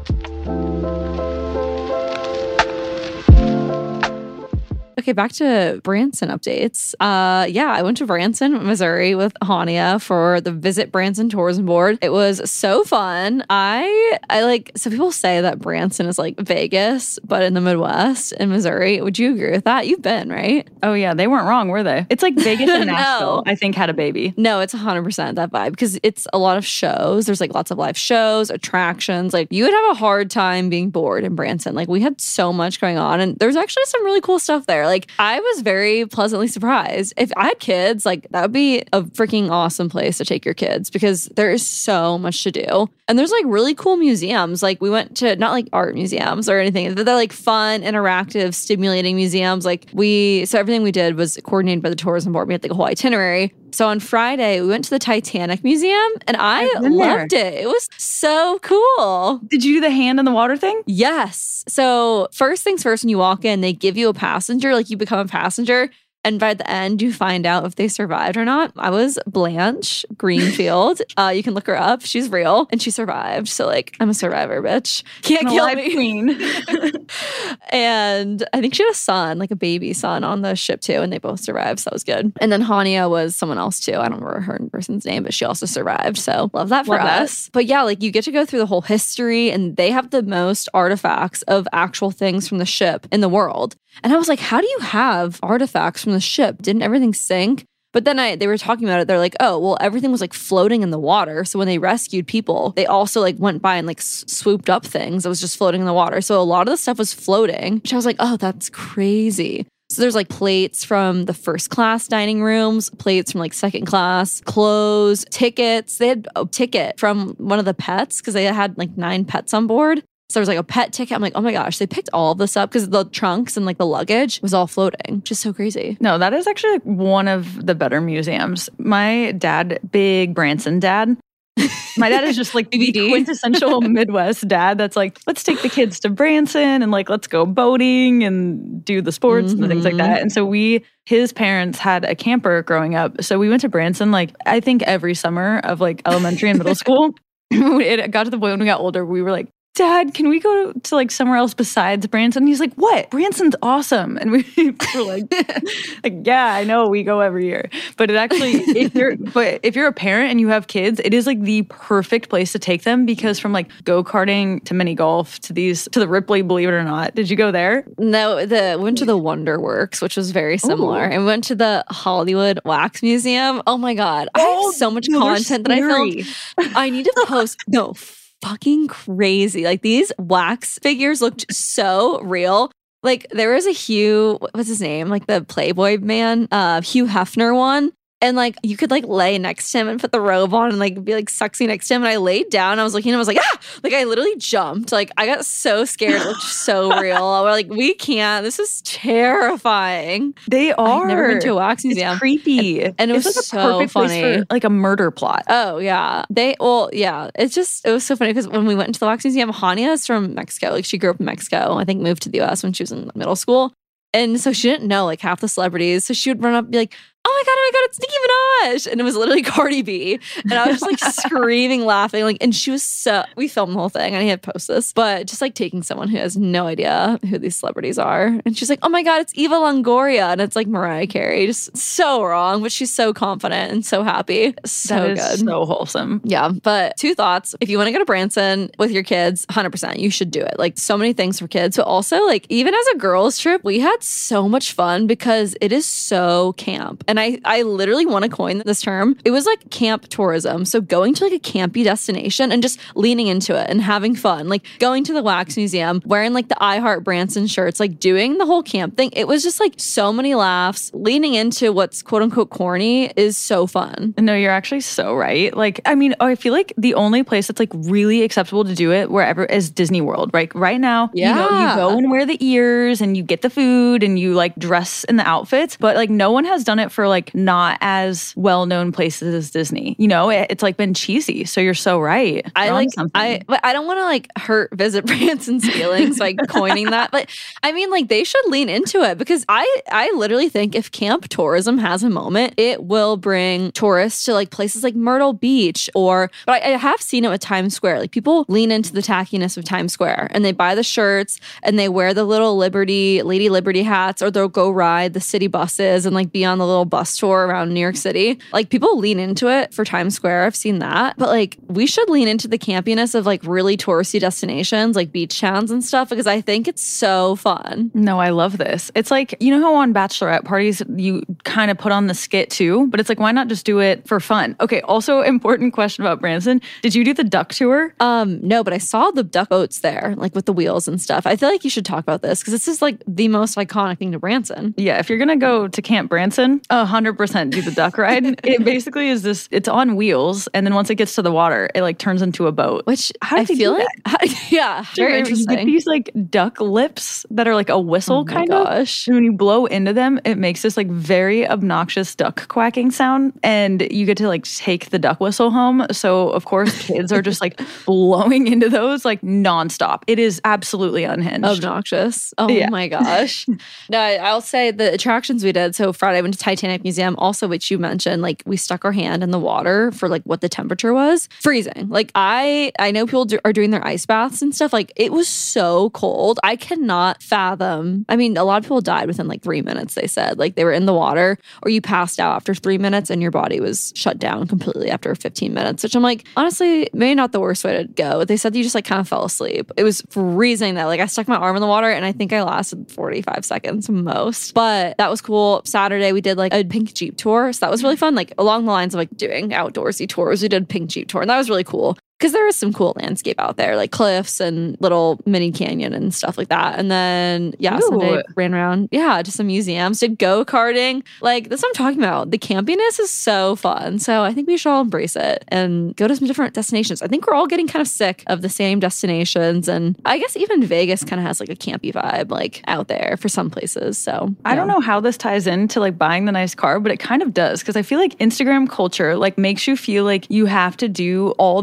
Okay, back to Branson updates. I went to Branson, Missouri with Hania for the Visit Branson Tourism Board. It was so fun. I like, so people say that Branson is like Vegas, but in the Midwest in Missouri. Would you agree with that? You've been, right? Oh yeah, they weren't wrong, were they? It's like Vegas and No. Nashville, I think, had a baby. No, it's 100% that vibe because it's a lot of shows. There's like lots of live shows, attractions. Like you would have a hard time being bored in Branson. Like we had so much going on and there's actually some really cool stuff there. Like I was very pleasantly surprised. If I had kids, like that would be a freaking awesome place to take your kids because there is so much to do. And there's like really cool museums. Like we went to not like art museums or anything. They're like fun, interactive, stimulating museums. So everything we did was coordinated by the tourism board. We had like a whole itinerary. So on Friday, we went to the Titanic Museum and I loved it. It was so cool. Did you do the hand in the water thing? Yes. So first things first, when you walk in, they give you a passenger, like you become a passenger. And by the end, you find out if they survived or not. I was Blanche Greenfield. You can look her up. She's real and she survived. So like, I'm a survivor, bitch. Can't kill me. Queen. And I think she had a son, like a baby son on the ship too. And they both survived. So that was good. And then Hania was someone else too. I don't remember her person's name, but she also survived. So love that for us. But yeah, like you get to go through the whole history and they have the most artifacts of actual things from the ship in the world. And I was like, how do you have artifacts from the ship? Didn't everything sink? But then they were talking about it. They're like, oh, well, everything was like floating in the water. So when they rescued people, they also like went by and like swooped up things that was just floating in the water. So a lot of the stuff was floating, which I was like, oh, that's crazy. So there's like plates from the first class dining rooms, plates from like second class, clothes, tickets. They had a ticket from one of the pets because they had like 9 pets on board. So there was like a pet ticket. I'm like, oh my gosh, they picked all of this up because the trunks and like the luggage was all floating, which is so crazy. No, that is actually like one of the better museums. My dad, big Branson dad. My dad is just like the quintessential Midwest dad that's like, let's take the kids to Branson and like, let's go boating and do the sports and the things like that. And so his parents had a camper growing up. So we went to Branson, like I think every summer of like elementary and middle school. It got to the point when we got older, we were like, Dad, can we go to like somewhere else besides Branson? He's like, what? Branson's awesome. And we were like, yeah, I know, we go every year. But it actually, if you're a parent and you have kids, it is like the perfect place to take them, because from like go-karting to mini golf to the Ripley, believe it or not. Did you go there? No, went to the Wonder Works, which was very similar. And went to the Hollywood Wax Museum. Oh my God. I have so much content that I filmed. I need to post. No, fucking crazy. Like these wax figures looked so real. Like there was a Hugh, what's his name? Like the Playboy man, Hugh Hefner one. And like you could like lay next to him and put the robe on and like be like sexy next to him. And I laid down and I was looking and I was like, ah! Like I literally jumped. Like I got so scared. It looked so real. We're like, we can't. This is terrifying. They are. I've never been to a wax museum. It's creepy. And it was like so funny. For, like a murder plot. Oh yeah. It was so funny because when we went into the wax museum, Hania is from Mexico. Like she grew up in Mexico. I think moved to the US when she was in middle school. And so she didn't know like half the celebrities. So she would run up and be like, oh my God, it's Nicki Minaj. And it was literally Cardi B. And I was just like screaming, laughing. Like, and she was we filmed the whole thing. I need to post this. But just like taking someone who has no idea who these celebrities are. And she's like, oh my God, it's Eva Longoria. And it's like Mariah Carey. Just so wrong. But she's so confident and so happy. So good. So wholesome. Yeah. But 2 thoughts. If you want to go to Branson with your kids, 100%, you should do it. Like so many things for kids. But also like even as a girls trip, we had so much fun because it is so camp. And I literally want to coin this term. It was like camp tourism. So going to like a campy destination and just leaning into it and having fun. Like going to the Wax Museum, wearing like the I Heart Branson shirts, like doing the whole camp thing. It was just like so many laughs. Leaning into what's quote unquote corny is so fun. No, you're actually so right. Like, I mean, I feel like the only place that's like really acceptable to do it wherever is Disney World. Right now, you go and wear the ears and you get the food and you like dress in the outfits. But like no one has done it for like not as well-known places as Disney. You know, it's like been cheesy. So you're so right. But I don't want to like hurt Visit Branson's feelings by coining that. But I mean, like they should lean into it because I literally think if camp tourism has a moment, it will bring tourists to like places like Myrtle Beach but I have seen it with Times Square. Like people lean into the tackiness of Times Square and they buy the shirts and they wear the little Lady Liberty hats, or they'll go ride the city buses and like be on the little bus tour around New York City. Like people lean into it for Times Square. I've seen that. But like we should lean into the campiness of like really touristy destinations like beach towns and stuff because I think it's so fun. No, I love this. It's like, you know how on bachelorette parties you kind of put on the skit too, but it's like, why not just do it for fun? Okay, also important question about Branson. Did you do the duck tour? No, but I saw the duck boats there, like with the wheels and stuff. I feel like you should talk about this because this is like the most iconic thing to Branson. Yeah, if you're gonna go to Camp Branson, 100% do the duck ride. It basically is this, it's on wheels, and then once it gets to the water, it like turns into a boat. Which I feel like, yeah, very interesting. You get these like duck lips that are like a whistle kind of. Gosh. And when you blow into them, it makes this like very obnoxious duck quacking sound, and you get to like take the duck whistle home. So of course, kids are just like blowing into those like nonstop. It is absolutely unhinged. Obnoxious. Oh yeah. My gosh. No, I'll say the attractions we did. So Friday I went to Titanic Museum, also which you mentioned, like we stuck our hand in the water for like what the temperature was. Freezing. Like I know people are doing their ice baths and stuff. Like it was so cold. I cannot fathom. I mean, a lot of people died within like 3 minutes, they said. Like they were in the water or you passed out after 3 minutes and your body was shut down completely after 15 minutes, which I'm like, honestly, maybe not the worst way to go. They said you just like kind of fell asleep. It was freezing though. Like I stuck my arm in the water and I think I lasted 45 seconds most, but that was cool. Saturday we did like a pink Jeep tour. So that was really fun. Like along the lines of like doing outdoorsy tours, we did pink Jeep tour and that was really cool. Because there is some cool landscape out there, like cliffs and little mini canyon and stuff like that. And then, Sunday ran around, to some museums, did go-karting. Like, that's what I'm talking about. The campiness is so fun. So I think we should all embrace it and go to some different destinations. I think we're all getting kind of sick of the same destinations. And I guess even Vegas kind of has like a campy vibe, like out there for some places. So I don't know how this ties into like buying the nice car, but it kind of does. Because I feel like Instagram culture like makes you feel like you have to do all the nicest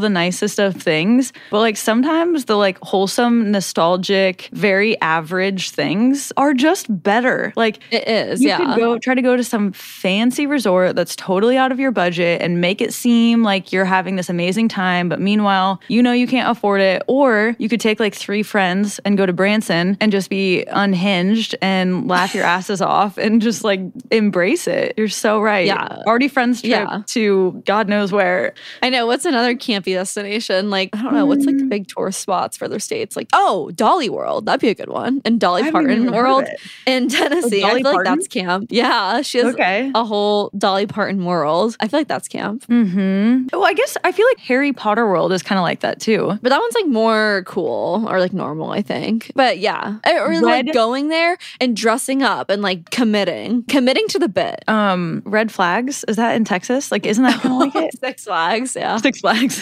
nicest of things. But like sometimes the like wholesome, nostalgic, very average things are just better. Like It is, you could try to go to some fancy resort that's totally out of your budget and make it seem like you're having this amazing time. But meanwhile, you know you can't afford it. Or you could take like 3 friends and go to Branson and just be unhinged and laugh your asses off and just like embrace it. You're so right. Yeah. Already friends trip to God knows where. I know. What's another campy destination? Like, I don't know. What's like the big tourist spots for other states? Like, oh, Dolly World. That'd be a good one. And Dolly Parton World in Tennessee. I feel like that's camp. Yeah. She has a whole Dolly Parton World. I feel like that's camp. Well, I guess I feel like Harry Potter World is kind of like that too. But that one's like more cool or like normal, I think. But yeah. Or like going there and dressing up and like committing to the bit. Red Flags, is that in Texas? Like, isn't that kind of like it? Six Flags, yeah. Six Flags.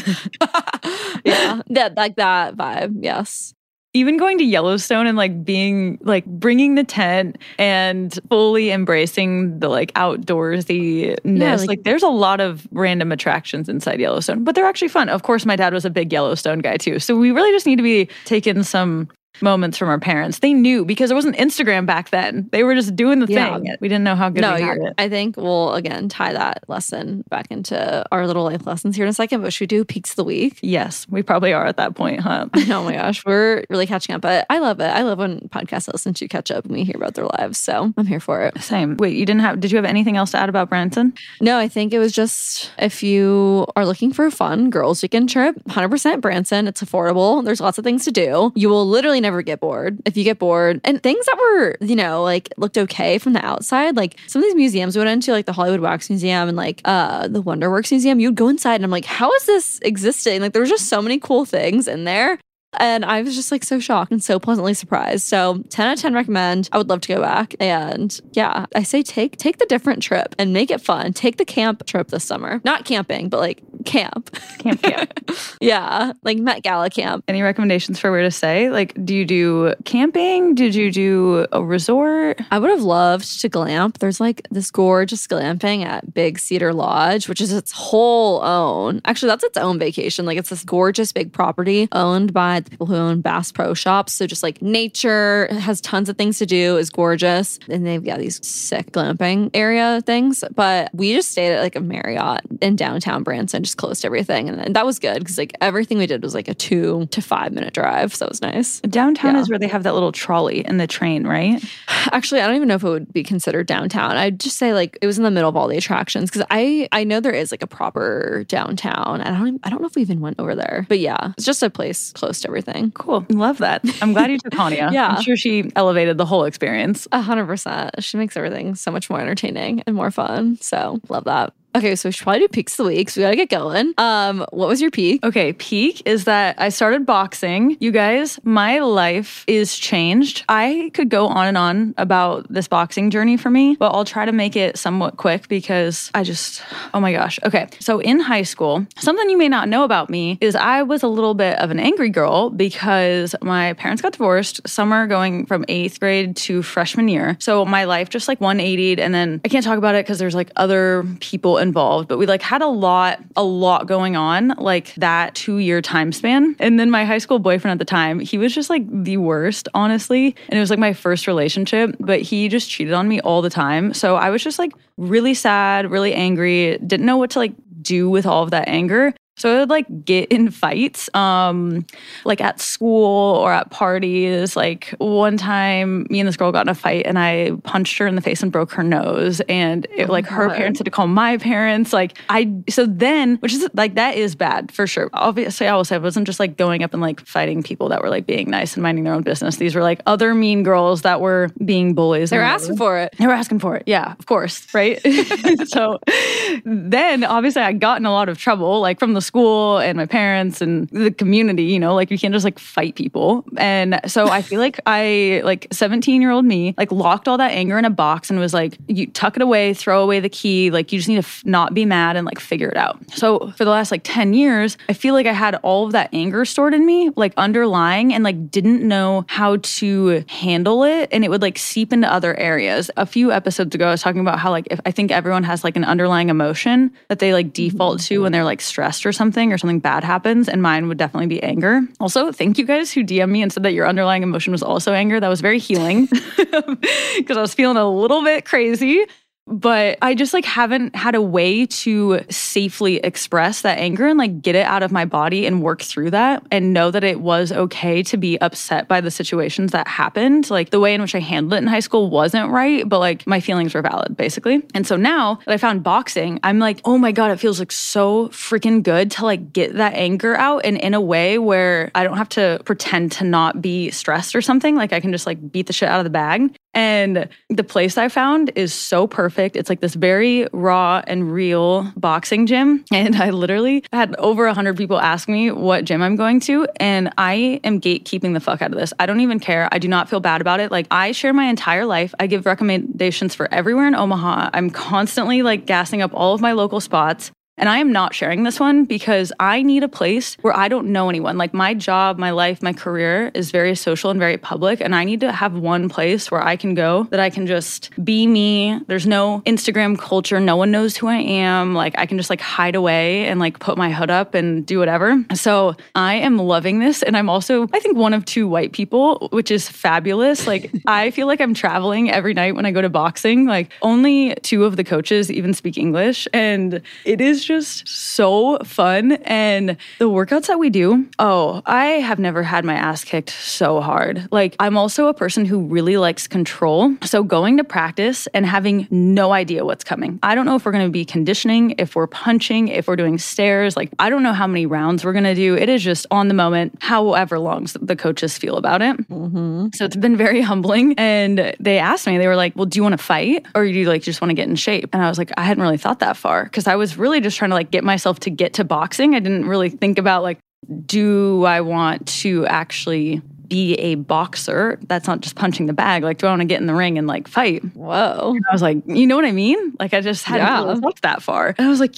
Yeah, like that vibe, yes. Even going to Yellowstone and like being like bringing the tent and fully embracing the like outdoorsy-ness. Like there's a lot of random attractions inside Yellowstone, but they're actually fun. Of course, my dad was a big Yellowstone guy too. So we really just need to be taking some moments from our parents. They knew because there wasn't Instagram back then. They were just doing the thing. We didn't know how good we had it. I think we'll again tie that lesson back into our little life lessons here in a second. But should we do peaks of the week? Yes, we probably are at that point, huh? Oh my gosh, we're really catching up. But I love it. I love when podcasts listen to catch up and we hear about their lives. So I'm here for it. Same. Wait, did you have anything else to add about Branson? No, I think it was just if you are looking for a fun girls weekend trip, 100% Branson. It's affordable. There's lots of things to do. You will literally never get bored. If you get bored and things that were, like looked okay from the outside, like some of these museums we went into, like the Hollywood Wax Museum and like the Wonderworks Museum, you'd go inside and I'm like, how is this existing? Like there were just so many cool things in there. And I was just like so shocked and so pleasantly surprised. So 10 out of 10 recommend. I would love to go back. And yeah, I say take the different trip and make it fun. Take the camp trip this summer. Not camping, but like camp. Camp. Yeah, like Met Gala camp. Any recommendations for where to stay? Like, do you do camping? Did you do a resort? I would have loved to glamp. There's like this gorgeous glamping at Big Cedar Lodge, which is its whole own. Actually, that's its own vacation. Like it's this gorgeous big property owned by the people who own Bass Pro Shops. So just like nature, has tons of things to do, is gorgeous. And they've got these sick glamping area things. But we just stayed at like a Marriott in downtown Branson, just close to everything. And that was good because like everything we did was like a 2 to 5 minute drive. So it was nice. Downtown is where they have that little trolley and the train, right? Actually, I don't even know if it would be considered downtown. I'd just say like it was in the middle of all the attractions because I know there is like a proper downtown. I don't know if we even went over there. But yeah, it's just a place close to everything. Cool. Love that. I'm glad you took Hania. Yeah. I'm sure she elevated the whole experience. 100%. She makes everything so much more entertaining and more fun. So love that. Okay, so we should probably do peaks of the week. So we got to get going. What was your peak? Okay, peak is that I started boxing. You guys, my life is changed. I could go on and on about this boxing journey for me, but I'll try to make it somewhat quick because oh my gosh. Okay, so in high school, something you may not know about me is I was a little bit of an angry girl because my parents got divorced summer going from 8th grade to freshman year. So my life just like 180'd, and then I can't talk about it because there's like other people involved, but we like had a lot going on like that 2-year time span. And then my high school boyfriend at the time, he was just like the worst, honestly. And it was like my first relationship, but he just cheated on me all the time. So I was just like really sad, really angry, didn't know what to like do with all of that anger. So I would like get in fights, like at school or at parties. Like one time me and this girl got in a fight and I punched her in the face and broke her nose. And it, like her parents had to call my parents. Which is like, that is bad for sure. Obviously I will say I wasn't just like going up and like fighting people that were like being nice and minding their own business. These were like other mean girls that were being bullies. They were asking for it. They were asking for it. Yeah, of course. Right. So then obviously I got in a lot of trouble, like from the school and my parents and the community, like you can't just like fight people. And so I feel like 17-year-old me, like locked all that anger in a box and was like, you tuck it away, throw away the key. Like you just need to not be mad and like figure it out. So for the last like 10 years, I feel like I had all of that anger stored in me, like underlying, and like didn't know how to handle it. And it would like seep into other areas. A few episodes ago, I was talking about how like I think everyone has like an underlying emotion that they like default to when they're like stressed or something or something bad happens, and mine would definitely be anger. Also, thank you guys who DM'd me and said that your underlying emotion was also anger. That was very healing because I was feeling a little bit crazy. But I just like haven't had a way to safely express that anger and like get it out of my body and work through that and know that it was okay to be upset by the situations that happened. Like the way in which I handled it in high school wasn't right, but like my feelings were valid basically. And so now that I found boxing, I'm like, oh my God, it feels like so freaking good to like get that anger out and in a way where I don't have to pretend to not be stressed or something. Like I can just like beat the shit out of the bag. And the place I found is so perfect. It's like this very raw and real boxing gym. And I literally had over 100 people ask me what gym I'm going to. And I am gatekeeping the fuck out of this. I don't even care. I do not feel bad about it. Like I share my entire life. I give recommendations for everywhere in Omaha. I'm constantly like gassing up all of my local spots. And I am not sharing this one because I need a place where I don't know anyone. Like my job, my life, my career is very social and very public. And I need to have one place where I can go that I can just be me. There's no Instagram culture. No one knows who I am. Like I can just like hide away and like put my hood up and do whatever. So I am loving this. And I'm also, I think, one of 2 white people, which is fabulous. Like I feel like I'm traveling every night when I go to boxing. Like only 2 of the coaches even speak English. And it is just so fun. And the workouts that we do, I have never had my ass kicked so hard. Like I'm also a person who really likes control. So going to practice and having no idea what's coming. I don't know if we're going to be conditioning, if we're punching, if we're doing stairs. Like I don't know how many rounds we're going to do. It is just on the moment, however long the coaches feel about it. Mm-hmm. So it's been very humbling. And they asked me, they were like, well, do you want to fight or do you like just want to get in shape? And I was like, I hadn't really thought that far because I was really just trying to like get myself to get to boxing. I didn't really think about like, do I want to actually be a boxer? That's not just punching the bag. Like, do I want to get in the ring and like fight? Whoa. And I was like, you know what I mean? Like, I just hadn't really looked that far. And I was like,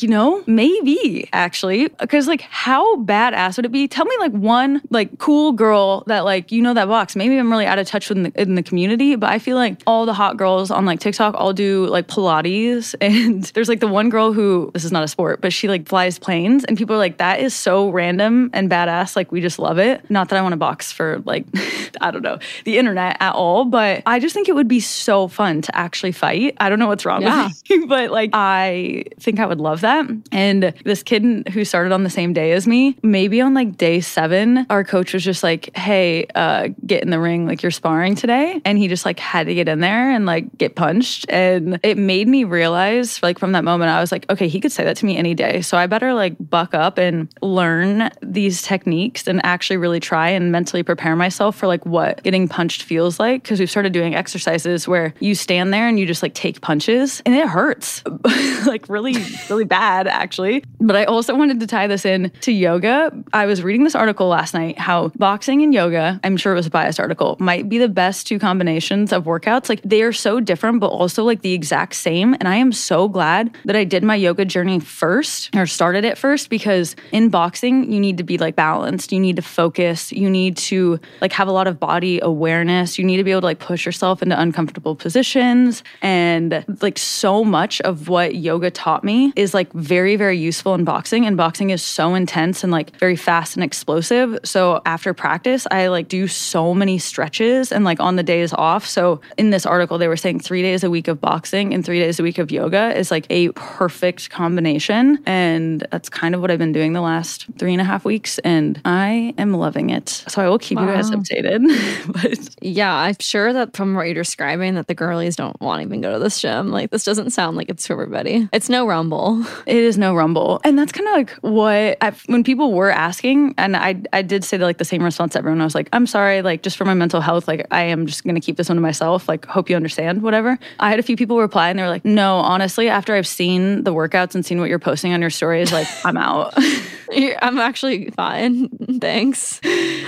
maybe actually, because like, how badass would it be? Tell me like one like cool girl that like, that box. Maybe I'm really out of touch with in the community, but I feel like all the hot girls on like TikTok all do like Pilates. And there's like the one girl who, this is not a sport, but she like flies planes. And people are like, that is so random and badass. Like, we just love it. Not that I want to box for like, I don't know, the internet at all, but I just think it would be so fun to actually fight. I don't know what's wrong with me, but like, I think I would love that. And this kid who started on the same day as me, maybe on like day 7, our coach was just like, hey, get in the ring, like you're sparring today. And he just like had to get in there and like get punched. And it made me realize like from that moment, I was like, okay, he could say that to me any day. So I better like buck up and learn these techniques and actually really try and mentally prepare myself for like what getting punched feels like. Cause we've started doing exercises where you stand there and you just like take punches and it hurts like really, really bad actually. But I also wanted to tie this in to yoga. I was reading this article last night, how boxing and yoga, I'm sure it was a biased article, might be the best 2 combinations of workouts. Like they are so different, but also like the exact same. And I am so glad that I did my yoga journey first or started it first, because in boxing, you need to be like balanced. You need to focus. You need to like have a lot of body awareness. You need to be able to like push yourself into uncomfortable positions. And like so much of what yoga taught me is like very, very useful in boxing. And boxing is so intense and like very fast and explosive. So after practice, I like do so many stretches and like on the days off. So in this article, they were saying 3 days a week of boxing and 3 days a week of yoga is like a perfect combination. And that's kind of what I've been doing the last 3.5 weeks. And I am loving it. So I will keep you guys updated. But yeah, I'm sure that from what you're describing that the girlies don't want to even go to this gym. Like this doesn't sound like it's for everybody. It's no Rumble. It is no Rumble. And that's kind of like what, when people were asking, and I did say like the same response to everyone. I was like, I'm sorry, like just for my mental health, like I am just going to keep this one to myself. Like, hope you understand, whatever. I had a few people reply and they were like, no, honestly, after I've seen the workouts and seen what you're posting on your stories, like I'm out. I'm actually fine. Thanks.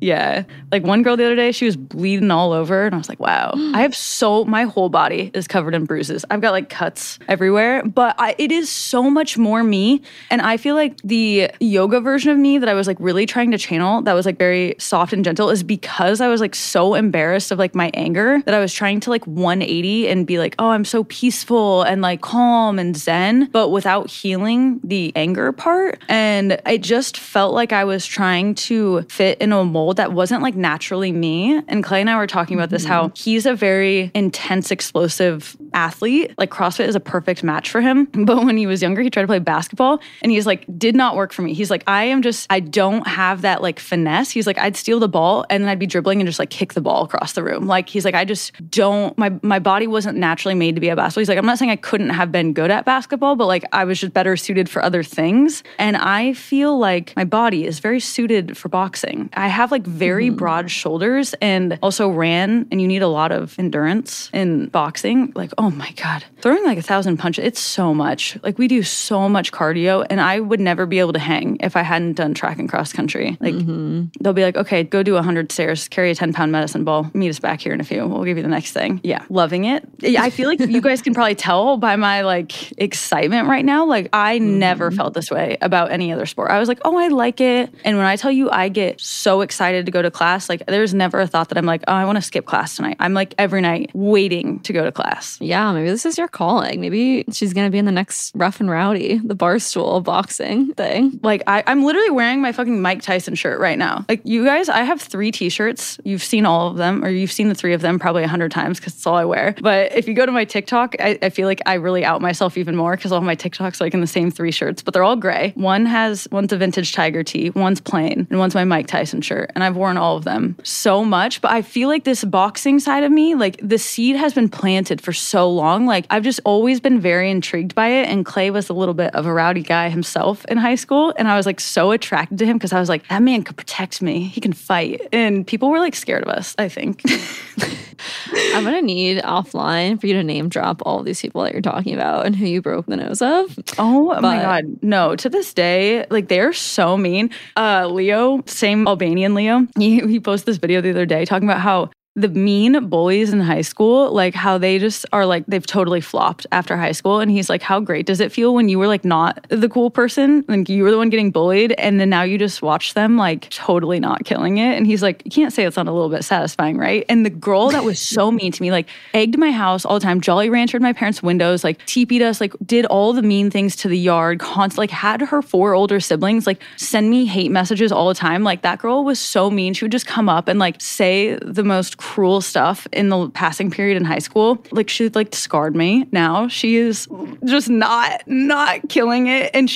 Yeah. Like one girl the other day, she was bleeding all over. And I was like, wow, my whole body is covered in bruises. I've got like cuts everywhere, but it is so much more me. And I feel like the yoga version of me that I was like really trying to channel, that was like very soft and gentle, is because I was like so embarrassed of like my anger that I was trying to like 180 and be like, oh, I'm so peaceful and like calm and zen, but without healing the anger part. And it just felt like I was trying to fit in a mold that wasn't like naturally me. And Clay and I were talking about this, how he's a very intense, explosive athlete. Like CrossFit is a perfect match for him. But when he was younger, he tried to play basketball and he's like, did not work for me. He's like, I don't have that like finesse. He's like, I'd steal the ball and then I'd be dribbling and just like kick the ball across the room. Like, he's like, I just don't, my body wasn't naturally made to be a basketball. He's like, I'm not saying I couldn't have been good at basketball, but like I was just better suited for other things. And I feel like my body is very suited for boxing. I have like very broad shoulders and also ran, and you need a lot of endurance in boxing. Like, oh my God, throwing like 1,000 punches, it's so much. Like we do so much cardio and I would never be able to hang if I hadn't done track and cross country. Like they'll be like, okay, go do 100 stairs, carry a 10-pound medicine ball, meet us back here in a few. We'll give you the next thing. Yeah, loving it. I feel like you guys can probably tell by my like excitement right now. Like I never felt this way about any other sport. I was like, oh, I like it. And when I tell you I get so excited to go to class, like there's never a thought that I'm like, oh, I want to skip class tonight. I'm like every night waiting to go to class. Yeah, maybe this is your calling. Maybe she's going to be in the next Rough and Rowdy, the Barstool boxing thing. Like I'm literally wearing my fucking Mike Tyson shirt right now. Like you guys, I have 3 t-shirts. You've seen all of them, or you've seen the 3 of them probably 100 times because it's all I wear. But if you go to my TikTok, I feel like I really out myself even more because all of my TikToks are like in the same 3 shirts, but they're all gray. One's a vintage Tiger tee, one's plain, and one's my Mike Tyson shirt. And I've worn all of them so much, but I feel like this boxing side of me, like the seed has been planted for so long. Like I've just always been very intrigued by it. And Clay was a little bit of a rowdy guy himself in high school. And I was like so attracted to him because I was like, that man could protect me. He can fight. And people were like scared of us, I think. I'm going to need offline for you to name drop all of these people that you're talking about and who you broke the nose of. Oh my God. No, to this day, like they're so mean. Leo, same Albanian Leo, he posted this video the other day talking about how the mean bullies in high school, like how they just are like, they've totally flopped after high school. And he's like, how great does it feel when you were like not the cool person? Like you were the one getting bullied. And then now you just watch them like totally not killing it. And he's like, you can't say it's not a little bit satisfying, right? And the girl that was so mean to me, like egged my house all the time, Jolly Ranchered my parents' windows, like TP'd us, like did all the mean things to the yard, constantly like had her 4 older siblings, like send me hate messages all the time. Like that girl was so mean. She would just come up and like say the most cruel stuff in the passing period in high school. Like she like scarred me. Now she is just not killing it. And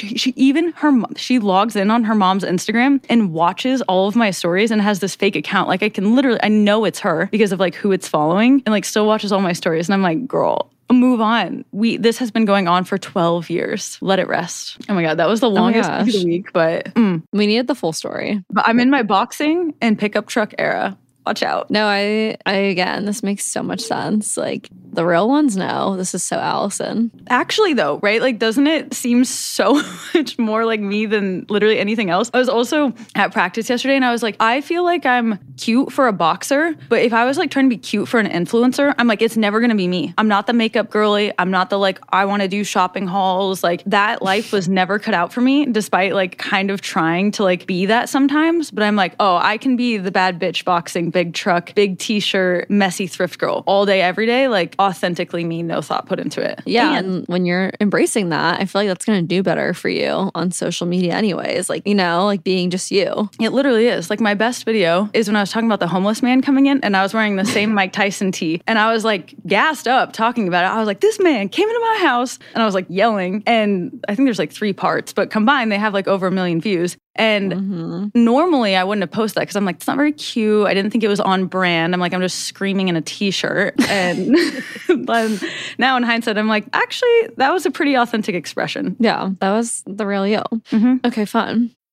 she logs in on her mom's Instagram and watches all of my stories and has this fake account. Like I know it's her because of like who it's following, and like still watches all my stories. And I'm like, girl, move on. This has been going on for 12 years. Let it rest. Oh my God, that was the longest week of the week, but we needed the full story. But I'm in my boxing and pickup truck era. Watch out. No, I again, this makes so much sense. Like the real ones know this is so Allison. Actually though, right? Like doesn't it seem so much more like me than literally anything else? I was also at practice yesterday and I was like, I feel like I'm cute for a boxer, but if I was like trying to be cute for an influencer, I'm like, it's never gonna be me. I'm not the makeup girly. I'm not the like, I wanna do shopping hauls. Like that life was never cut out for me, despite like kind of trying to like be that sometimes. But I'm like, oh, I can be the bad bitch boxing, big truck, big t-shirt, messy thrift girl all day, every day, like authentically me, no thought put into it. Yeah. And when you're embracing that, I feel like that's going to do better for you on social media anyways. Like, you know, like being just you. It literally is. Like my best video is when I was talking about the homeless man coming in and I was wearing the same Mike Tyson tee and I was like gassed up talking about it. I was like, this man came into my house and I was like yelling, and I think there's like 3 parts, but combined they have like over 1 million views. And normally I wouldn't have posted that because I'm like, it's not very cute. I didn't think it was on brand. I'm like, I'm just screaming in a t-shirt. And now in hindsight, I'm like, actually, that was a pretty authentic expression. Yeah, that was the real you. Okay, fun.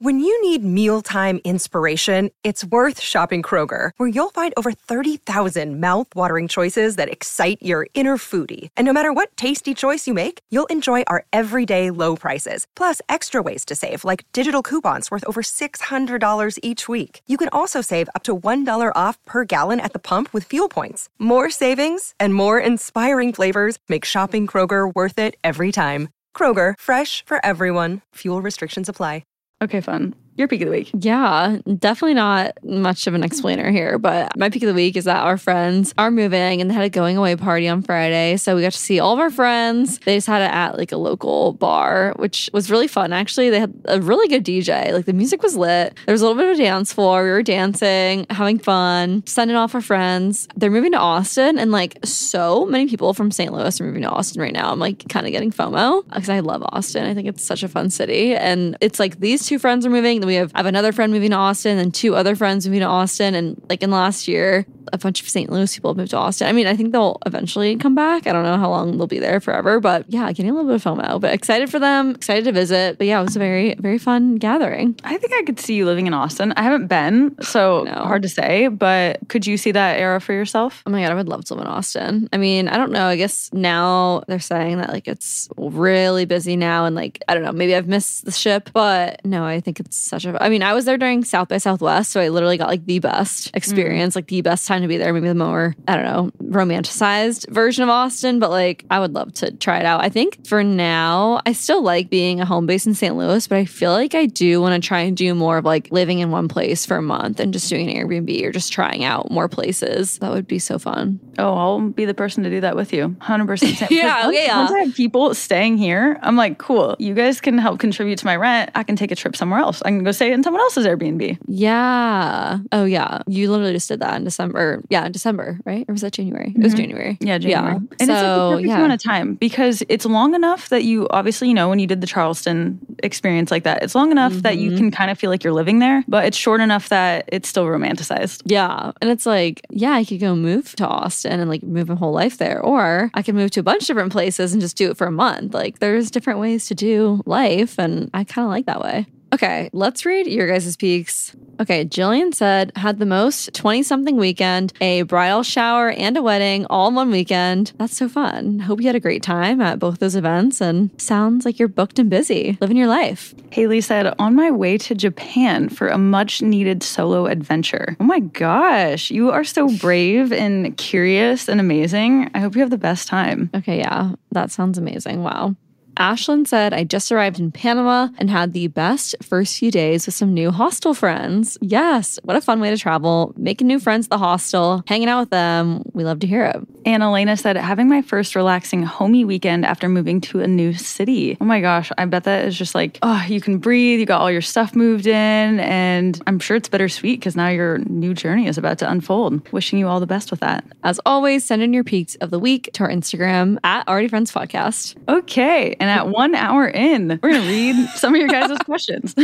When you need mealtime inspiration, it's worth shopping Kroger, where you'll find over 30,000 mouth-watering choices that excite your inner foodie. And no matter what tasty choice you make, you'll enjoy our everyday low prices, plus extra ways to save, like digital coupons worth over $600 each week. You can also save up to $1 off per gallon at the pump with fuel points. More savings and more inspiring flavors make shopping Kroger worth it every time. Kroger, fresh for everyone. Fuel restrictions apply. Okay, fun. Your peak of the week. Yeah, definitely not much of an explainer here, but my peak of the week is that our friends are moving and they had a going away party on Friday. So we got to see all of our friends. They just had it at like a local bar, which was really fun. Actually, they had a really good DJ. Like the music was lit. There was a little bit of a dance floor. We were dancing, having fun, sending off our friends. They're moving to Austin, and like so many people from St. Louis are moving to Austin right now. I'm like kind of getting FOMO because I love Austin. I think it's such a fun city. And it's like these two friends are moving. Then I have another friend moving to Austin and two other friends moving to Austin. And like in the last year, a bunch of St. Louis people have moved to Austin. I mean, I think they'll eventually come back. I don't know how long they'll be there forever, but yeah, getting a little bit of FOMO, but excited for them, excited to visit. But yeah, it was a very, very fun gathering. I think I could see you living in Austin. I haven't been, so hard to say, but could you see that era for yourself? Oh my God, I would love to live in Austin. I mean, I don't know. I guess now they're saying that like it's really busy now and like, I don't know, maybe I've missed the ship, but no, I think it's such a, I mean, I was there during South by Southwest, so I literally got like the best experience, like the best time to be there, maybe the more, I don't know, romanticized version of Austin, but like I would love to try it out. I think for now, I still like being a home base in St. Louis, but I feel like I do want to try and do more of like living in one place for a month and just doing an Airbnb or just trying out more places. That would be so fun. Oh, I'll be the person to do that with you. 100%. Yeah, okay, yeah. Once I have people staying here, I'm like, cool, you guys can help contribute to my rent. I can take a trip somewhere else. I can go stay in someone else's Airbnb. Yeah. Oh, yeah. You literally just did that in December. Yeah, in December, right? Or was that January? It was January. Yeah, January. Yeah. And it's like the perfect amount of time because it's long enough that you, obviously, you know, when you did the Charleston experience like that, it's long enough that you can kind of feel like you're living there, but it's short enough that it's still romanticized. Yeah. And it's like, yeah, I could go move to Austin and like move my whole life there. Or I could move to a bunch of different places and just do it for a month. Like there's different ways to do life. And I kind of like that way. Okay, let's read your guys' peaks. Okay, Jillian said, had the most 20-something weekend, a bridal shower and a wedding all in one weekend. That's so fun. Hope you had a great time at both those events and sounds like you're booked and busy, living your life. Haley said, on my way to Japan for a much needed solo adventure. Oh my gosh, you are so brave and curious and amazing. I hope you have the best time. Okay, yeah, that sounds amazing. Wow. Ashlyn said, I just arrived in Panama and had the best first few days with some new hostel friends. Yes, what a fun way to travel. Making new friends at the hostel, hanging out with them. We love to hear it. And Elena said, having my first relaxing homey weekend after moving to a new city. Oh my gosh, I bet that is just like, oh, you can breathe, you got all your stuff moved in, and I'm sure it's bittersweet because now your new journey is about to unfold. Wishing you all the best with that. As always, send in your peaks of the week to our Instagram at Already Friends Podcast. Okay. And at 1 hour in, we're going to read some of your guys' questions.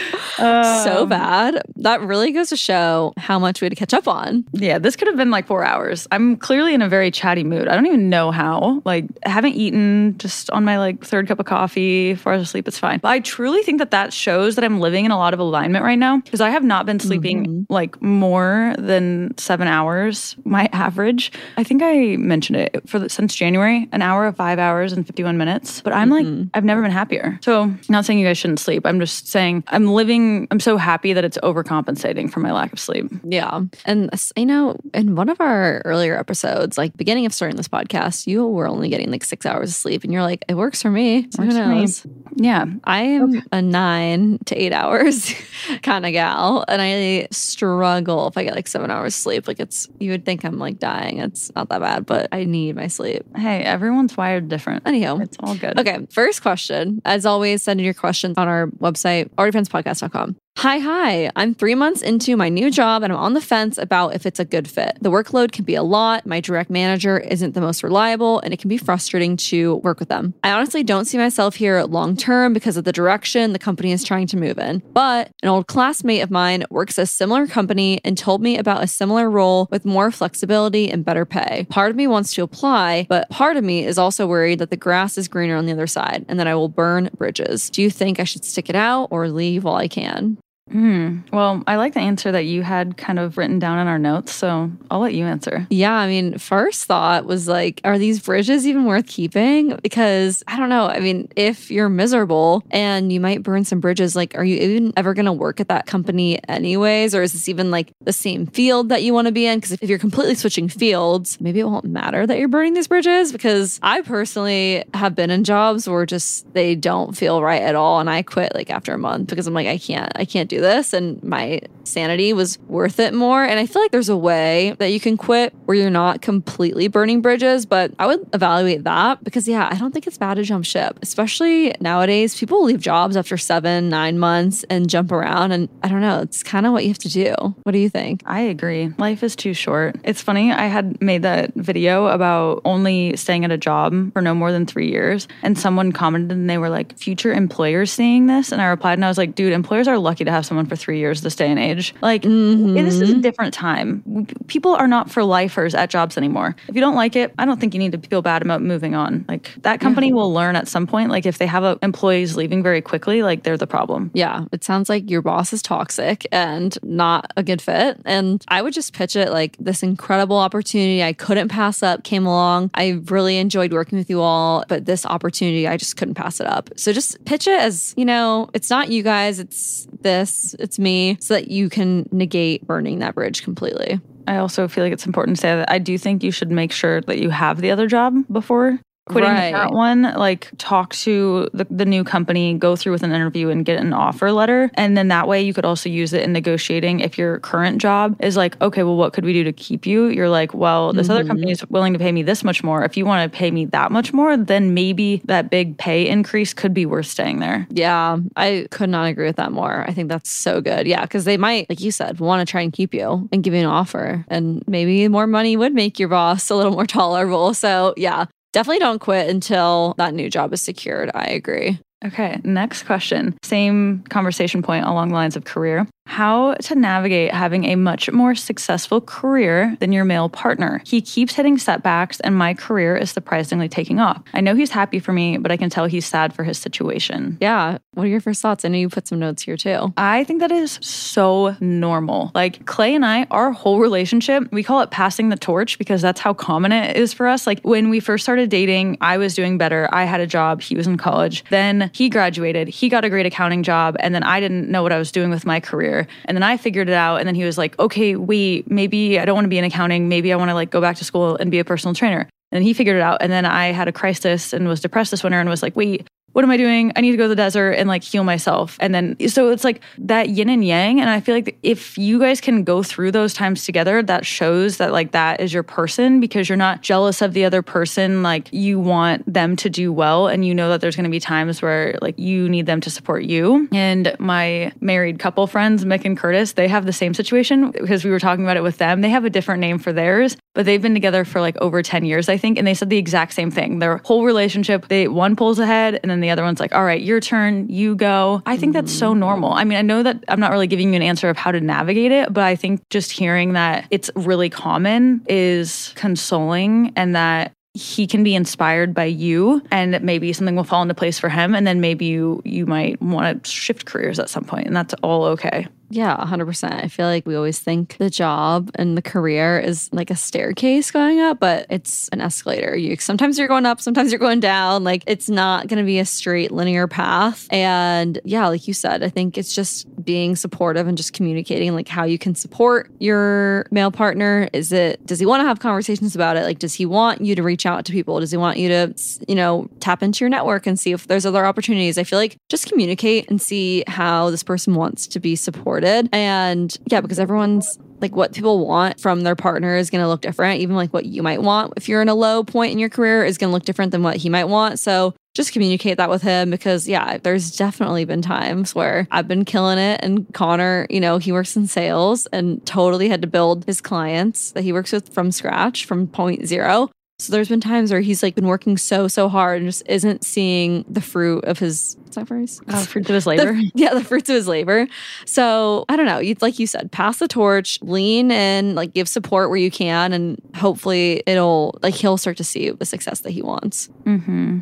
So bad. That really goes to show how much we had to catch up on. Yeah, this could have been like 4 hours. I'm clearly in a very chatty mood. I don't even know how. Like, I haven't eaten, just on my like third cup of coffee before I was asleep. It's fine. But I truly think that that shows that I'm living in a lot of alignment right now because I have not been sleeping like more than 7 hours, my average. I think I mentioned it since January, an hour of 5 hours and 51 minutes. But I'm like, I've never been happier. So I'm not saying you guys shouldn't sleep. I'm just saying I'm so happy that it's overcompensating for my lack of sleep. Yeah. And you know, in one of our earlier episodes, like beginning of starting this podcast, you were only getting like 6 hours of sleep and you're like, it works for me. So who knows? Yeah. I am a 9 to 8 hours kind of gal. And I struggle if I get like 7 hours sleep. Like you would think I'm like dying. It's not that bad, but I need my sleep. Hey, everyone's wired different. Anyhow. It's all good. Okay. First question. As always, send in your questions on our website, alreadyfriendspodcast.com. Hi. I'm 3 months into my new job and I'm on the fence about if it's a good fit. The workload can be a lot. My direct manager isn't the most reliable and it can be frustrating to work with them. I honestly don't see myself here long term because of the direction the company is trying to move in. But an old classmate of mine works at a similar company and told me about a similar role with more flexibility and better pay. Part of me wants to apply, but part of me is also worried that the grass is greener on the other side and that I will burn bridges. Do you think I should stick it out or leave while I can? Well, I like the answer that you had kind of written down in our notes, so I'll let you answer. Yeah, I mean, first thought was like, are these bridges even worth keeping? Because I don't know. I mean, if you're miserable and you might burn some bridges, like, are you even ever going to work at that company anyways? Or is this even like the same field that you want to be in? Because if you're completely switching fields, maybe it won't matter that you're burning these bridges. Because I personally have been in jobs where just they don't feel right at all. And I quit like after a month because I'm like, I can't do this, and my sanity was worth it more. And I feel like there's a way that you can quit where you're not completely burning bridges, but I would evaluate that because I don't think it's bad to jump ship, especially nowadays. People leave jobs after 7-9 months and jump around, and I don't know, it's kind of what you have to do. What do you think? I agree. Life is too short. It's funny, I had made that video about only staying at a job for no more than 3 years, and someone commented and they were like, future employers seeing this? And I replied and I was like, dude, employers are lucky to have someone for 3 years this day and age. Like, this is a different time. People are not for lifers at jobs anymore. If you don't like it, I don't think you need to feel bad about moving on. Like, that company will learn at some point. Like, if they have employees leaving very quickly, like, they're the problem. Yeah, it sounds like your boss is toxic and not a good fit. And I would just pitch it like this incredible opportunity I couldn't pass up came along. I really enjoyed working with you all, but this opportunity, I just couldn't pass it up. So just pitch it as, it's not you guys, it's me, so that you can negate burning that bridge completely. I also feel like it's important to say that I do think you should make sure that you have the other job before quitting that one. Like, talk to the new company, go through with an interview and get an offer letter. And then that way you could also use it in negotiating. If your current job is like, okay, well, what could we do to keep you? You're like, well, this other company is willing to pay me this much more. If you want to pay me that much more, then maybe that big pay increase could be worth staying there. Yeah, I could not agree with that more. I think that's so good. Yeah, because they might, like you said, want to try and keep you and give you an offer. And maybe more money would make your boss a little more tolerable. So yeah, definitely don't quit until that new job is secured. I agree. Okay, next question. Same conversation point along the lines of career. How to navigate having a much more successful career than your male partner. He keeps hitting setbacks and my career is surprisingly taking off. I know he's happy for me, but I can tell he's sad for his situation. Yeah. What are your first thoughts? I know you put some notes here too. I think that is so normal. Like, Clay and I, our whole relationship, we call it passing the torch because that's how common it is for us. Like, when we first started dating, I was doing better. I had a job. He was in college. Then he graduated. He got a great accounting job. And then I didn't know what I was doing with my career. And then I figured it out. And then he was like, okay, wait, maybe I don't want to be in accounting. Maybe I want to like go back to school and be a personal trainer. And he figured it out. And then I had a crisis and was depressed this winter and was like, wait, what am I doing? I need to go to the desert and like heal myself. And then, so it's like that yin and yang. And I feel like if you guys can go through those times together, that shows that like that is your person because you're not jealous of the other person. Like, you want them to do well. And you know that there's going to be times where like you need them to support you. And my married couple friends, Mick and Curtis, they have the same situation because we were talking about it with them. They have a different name for theirs, but they've been together for like over 10 years, I think. And they said the exact same thing. Their whole relationship, one pulls ahead and then the other one's like, all right, your turn, you go. I think that's so normal. I mean, I know that I'm not really giving you an answer of how to navigate it, but I think just hearing that it's really common is consoling and that he can be inspired by you and maybe something will fall into place for him. And then maybe you might want to shift careers at some point and that's all okay. Yeah, 100%. I feel like we always think the job and the career is like a staircase going up, but it's an escalator. Sometimes you're going up, sometimes you're going down. Like, it's not going to be a straight linear path. And yeah, like you said, I think it's just being supportive and just communicating like how you can support your male partner. Does he want to have conversations about it? Like, does he want you to reach out to people? Does he want you to, tap into your network and see if there's other opportunities? I feel like just communicate and see how this person wants to be supported. And yeah, because everyone's like what people want from their partner is going to look different. Even like what you might want if you're in a low point in your career is going to look different than what he might want. So just communicate that with him because there's definitely been times where I've been killing it and Connor, he works in sales and totally had to build his clients that he works with from scratch, from point zero. So there's been times where he's like been working so hard and just isn't seeing the fruit of his fruits of his labor. The fruits of his labor. So I don't know. Like you said, pass the torch, lean in, like give support where you can, and hopefully he'll start to see the success that he wants. Mm-hmm.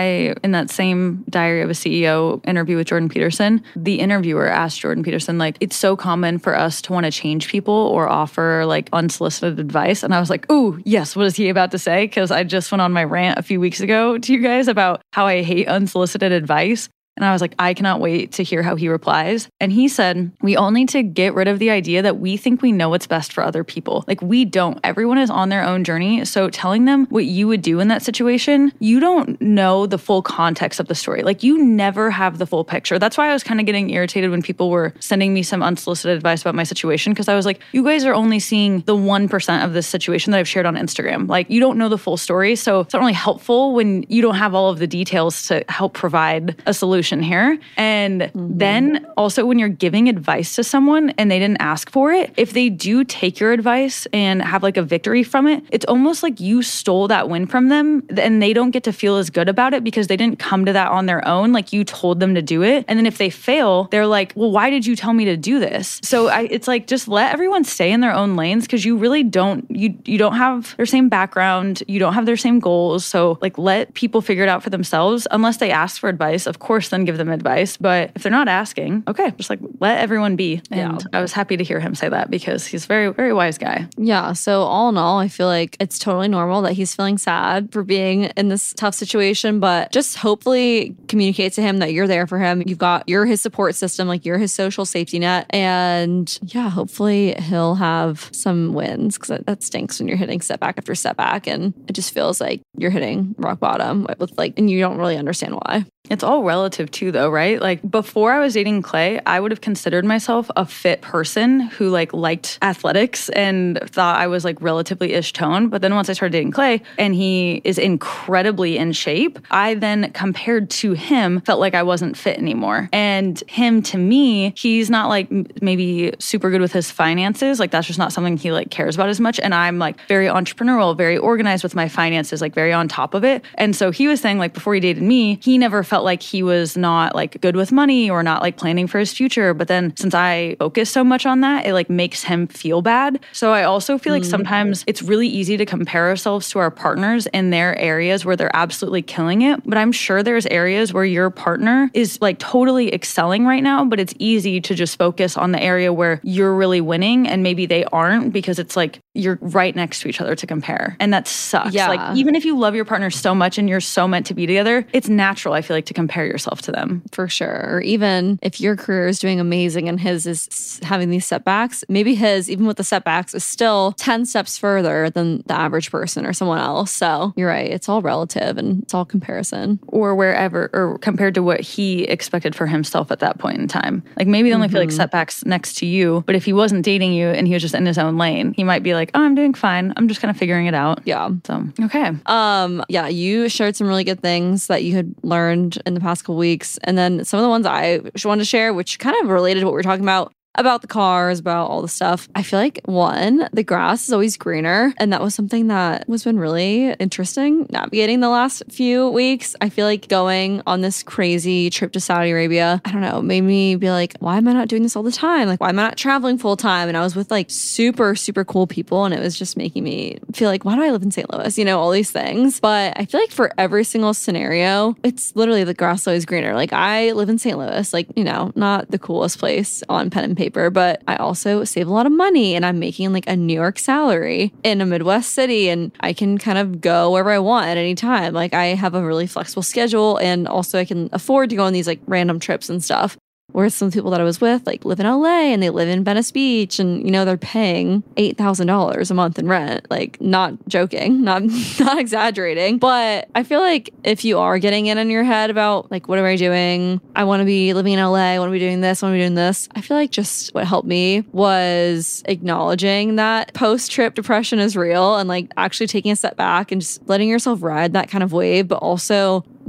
In that same Diary of a CEO interview with Jordan Peterson, the interviewer asked Jordan Peterson, like, it's so common for us to want to change people or offer like unsolicited advice. And I was like, ooh, yes, what is he about to say? Because I just went on my rant a few weeks ago to you guys about how I hate unsolicited advice. And I was like, I cannot wait to hear how he replies. And he said, we all need to get rid of the idea that we think we know what's best for other people. Like, we don't. Everyone is on their own journey. So telling them what you would do in that situation, you don't know the full context of the story. Like, you never have the full picture. That's why I was kind of getting irritated when people were sending me some unsolicited advice about my situation, because I was like, you guys are only seeing the 1% of this situation that I've shared on Instagram. Like, you don't know the full story. So it's not really helpful when you don't have all of the details to help provide a solution here. And then also when you're giving advice to someone and they didn't ask for it, if they do take your advice and have like a victory from it, it's almost like you stole that win from them and they don't get to feel as good about it because they didn't come to that on their own. Like, you told them to do it. And then if they fail, they're like, well, why did you tell me to do this? So it's like, just let everyone stay in their own lanes, because you really don't, you don't have their same background. You don't have their same goals. So like, let people figure it out for themselves. Unless they ask for advice, of course, then give them advice. But if they're not asking, okay, just like let everyone be. And I was happy to hear him say that because he's a very, very wise guy. Yeah. So all in all, I feel like it's totally normal that he's feeling sad for being in this tough situation, but just hopefully communicate to him that you're there for him. You're his support system, like you're his social safety net. And yeah, hopefully he'll have some wins, because that stinks when you're hitting setback after setback. And it just feels like you're hitting rock bottom and you don't really understand why. It's all relative too, though, right? Like, before I was dating Clay, I would have considered myself a fit person who liked athletics and thought I was relatively ish toned. But then once I started dating Clay and he is incredibly in shape, I then compared to him felt like I wasn't fit anymore. And him, to me, he's not maybe super good with his finances. Like, that's just not something he cares about as much. And I'm very entrepreneurial, very organized with my finances, very on top of it. And so he was saying before he dated me, he never felt like he was not good with money or not planning for his future. But then since I focus so much on that, it makes him feel bad. So I also feel like sometimes it's really easy to compare ourselves to our partners in their areas where they're absolutely killing it. But I'm sure there's areas where your partner is totally excelling right now, but it's easy to just focus on the area where you're really winning and maybe they aren't, because it's you're right next to each other to compare. And that sucks. Yeah. Even if you love your partner so much and you're so meant to be together, it's natural, I feel to compare yourself to them. For sure. Or even if your career is doing amazing and his is having these setbacks, maybe his, even with the setbacks, is still 10 steps further than the average person or someone else. So you're right. It's all relative and it's all comparison. Or wherever, or compared to what he expected for himself at that point in time. Maybe they only feel setbacks next to you, but if he wasn't dating you and he was just in his own lane, he might be oh, I'm doing fine. I'm just kind of figuring it out. Yeah. So, okay. Yeah, you shared some really good things that you had learned in the past couple weeks. And then some of the ones I wanted to share, which kind of related to what we were talking about the cars, about all the stuff. I feel like, one, the grass is always greener. And that was something that has been really interesting navigating the last few weeks. I feel like going on this crazy trip to Saudi Arabia, I don't know, made me be why am I not doing this all the time? Why am I not traveling full time? And I was with super, super cool people. And it was just making me feel why do I live in St. Louis? All these things. But I feel for every single scenario, it's literally the grass is always greener. I live in St. Louis, not the coolest place on pen and paper, but I also save a lot of money and I'm making a New York salary in a Midwest city and I can kind of go wherever I want at any time. I have a really flexible schedule and also I can afford to go on these random trips and stuff. Whereas some people that I was with live in LA and they live in Venice Beach and, they're paying $8,000 a month in rent. Not joking, not exaggerating. But I feel if you are getting in your head about what am I doing? I want to be living in LA. I want to be doing this. I want to be doing this. I feel just what helped me was acknowledging that post-trip depression is real and actually taking a step back and just letting yourself ride that kind of wave, but also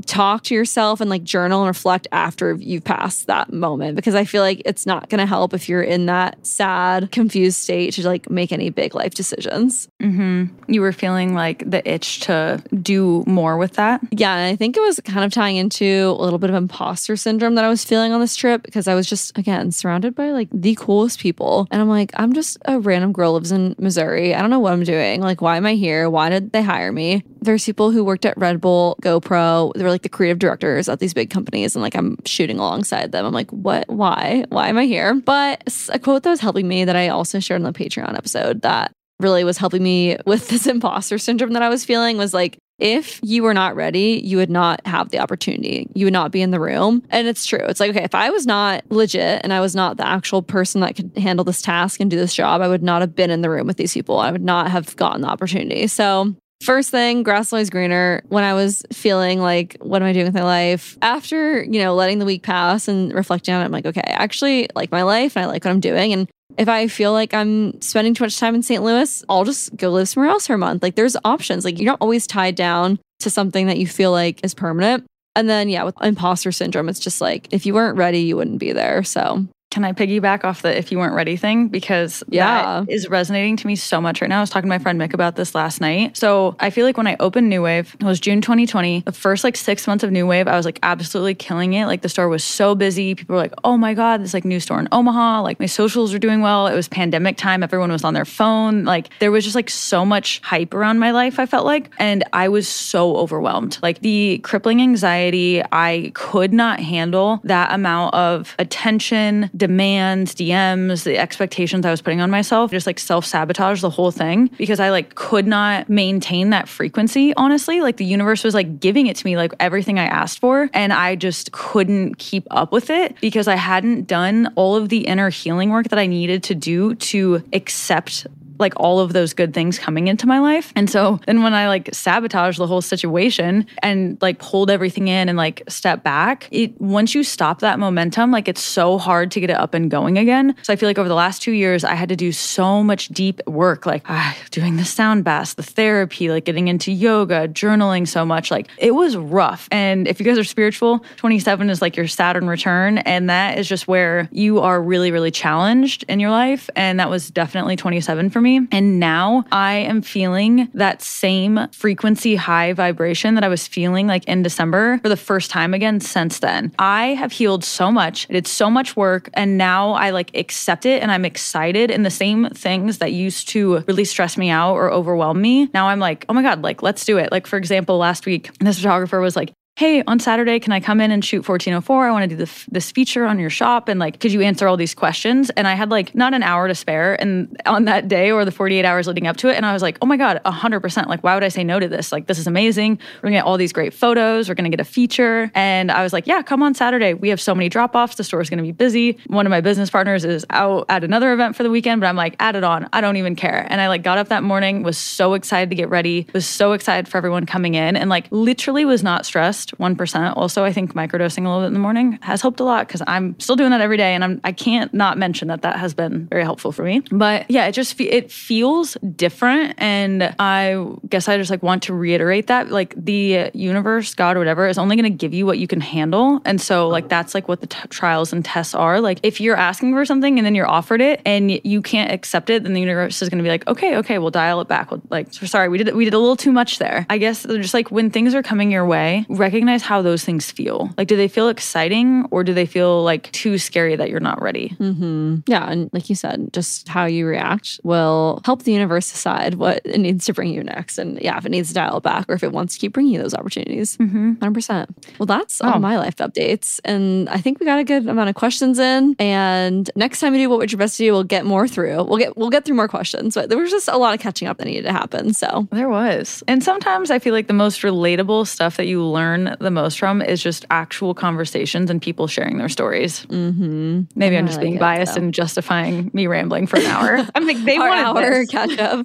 talk to yourself and like journal and reflect after you've passed that moment, because I feel like it's not going to help if you're in that sad, confused state to like make any big life decisions. You were feeling like the itch to do more with that? Yeah, and I think it was kind of tying into a little bit of imposter syndrome that I was feeling on this trip, because I was just, again, surrounded by like the coolest people. And I'm like, I'm just a random girl who lives in Missouri. I don't know what I'm doing. Like, why am I here? Why did they hire me? There's people who worked at Red Bull, GoPro. They were like the creative directors at these big companies. And like, I'm shooting alongside them. I'm like, what? Why am I here? But a quote that was helping me that I also shared on the Patreon episode that really was helping me with this imposter syndrome that I was feeling was like, if you were not ready, you would not have the opportunity. You would not be in the room. And it's true. It's like, okay, if I was not legit and I was not the actual person that could handle this task and do this job, I would not have been in the room with these people. I would not have gotten the opportunity. So first thing, grass is always greener. When I was feeling like, what am I doing with my life? After, letting the week pass and reflecting on it, I'm like, okay, I actually like my life and I like what I'm doing. And if I feel like I'm spending too much time in St. Louis, I'll just go live somewhere else for a month. Like there's options. Like you're not always tied down to something that you feel like is permanent. And then, with imposter syndrome, it's just like, if you weren't ready, you wouldn't be there. So can I piggyback off the if you weren't ready thing? Because that is resonating to me so much right now. I was talking to my friend Mick about this last night. So I feel like when I opened New Wave, it was June 2020. The first 6 months of New Wave, I was absolutely killing it. Like the store was so busy. People were like, oh my God, this new store in Omaha. Like my socials were doing well. It was pandemic time. Everyone was on their phone. Like there was just so much hype around my life, I felt like. And I was so overwhelmed. Like the crippling anxiety, I could not handle that amount of attention, demands, DMs, the expectations I was putting on myself, just self-sabotage the whole thing because I could not maintain that frequency, honestly. The universe was giving it to me, everything I asked for, and I just couldn't keep up with it because I hadn't done all of the inner healing work that I needed to do to accept all of those good things coming into my life. And so then when I sabotaged the whole situation and pulled everything in and stepped back, once you stop that momentum, it's so hard to get it up and going again. So I feel over the last 2 years, I had to do so much deep work, doing the sound baths, the therapy, getting into yoga, journaling so much. It was rough. And if you guys are spiritual, 27 is your Saturn return. And that is just where you are really, really challenged in your life. And that was definitely 27 for me. And now I am feeling that same frequency high vibration that I was feeling in December for the first time again since then. I have healed so much. I did so much work. And now I accept it and I'm excited. And the same things that used to really stress me out or overwhelm me, now I'm oh my God, let's do it. For example, last week, this photographer was hey, on Saturday, can I come in and shoot 1404? I want to do this feature on your shop. And could you answer all these questions? And I had not an hour to spare and on that day or the 48 hours leading up to it. And I was oh my God, 100%. Why would I say no to this? This is amazing. We're going to get all these great photos. We're going to get a feature. And I was yeah, come on Saturday. We have so many drop-offs. The store is going to be busy. One of my business partners is out at another event for the weekend, but I'm add it on. I don't even care. And I got up that morning, was so excited to get ready, was so excited for everyone coming in and literally was not stressed. 1%. Also, I think microdosing a little bit in the morning has helped a lot because I'm still doing that every day, and I can't not mention that has been very helpful for me. But yeah, it feels different, and I guess I just want to reiterate that the universe, God, or whatever, is only going to give you what you can handle, and so that's what the trials and tests are. If you're asking for something and then you're offered it and you can't accept it, then the universe is going to be okay, we'll dial it back. Sorry, we did a little too much there. I guess just when things are coming your way, recognize how those things feel. Do they feel exciting or do they feel too scary that you're not ready? Mm-hmm. Yeah. And like you said, just how you react will help the universe decide what it needs to bring you next. And yeah, if it needs to dial it back or if it wants to keep bringing you those opportunities, 100%. Well, that's all my life updates. And I think we got a good amount of questions in. And next time we do What Would Your Best Do, we'll get more through. We'll get through more questions, but there was just a lot of catching up that needed to happen. So there was. And sometimes I feel the most relatable stuff that you learn the most from is just actual conversations and people sharing their stories. Mm-hmm. Maybe I'm just being biased and justifying me rambling for an hour. I'm they want an hour catch up.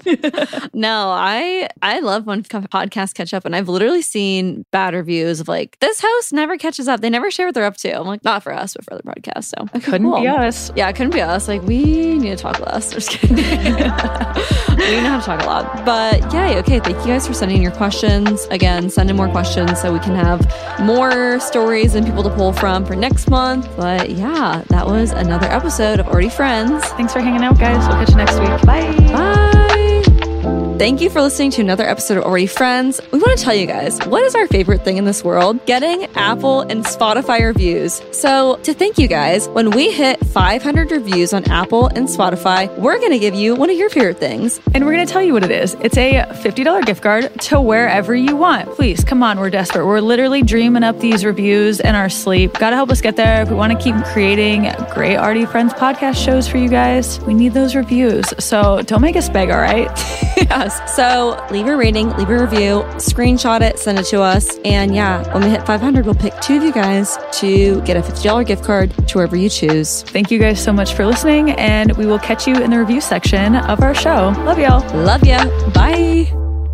No, I love when podcasts catch up, and I've literally seen bad reviews of this host never catches up. They never share what they're up to. I'm not for us, but for other podcasts. So okay, couldn't be us. Yeah, it couldn't be us. We need to talk less. Just kidding. We know how to talk a lot. But yeah, okay. Thank you guys for sending your questions. Again, send in more questions so we can have have more stories and people to pull from for next month. But yeah, that was another episode of Already Friends. Thanks for hanging out, guys. We'll catch you next week. Bye. Bye. Thank you for listening to another episode of Already Friends. We want to tell you guys, what is our favorite thing in this world? Getting Apple and Spotify reviews. So to thank you guys, when we hit 500 reviews on Apple and Spotify, we're going to give you one of your favorite things. And we're going to tell you what it is. It's a $50 gift card to wherever you want. Please, come on, we're desperate. We're literally dreaming up these reviews in our sleep. Got to help us get there. If we want to keep creating great Already Friends podcast shows for you guys, we need those reviews. So don't make us beg, all right? Yes. So leave a rating, leave a review, screenshot it, send it to us. And yeah, when we hit 500, we'll pick 2 of you guys to get a $50 gift card to wherever you choose. Thank you guys so much for listening, and we will catch you in the review section of our show. Love y'all. Love ya. Bye.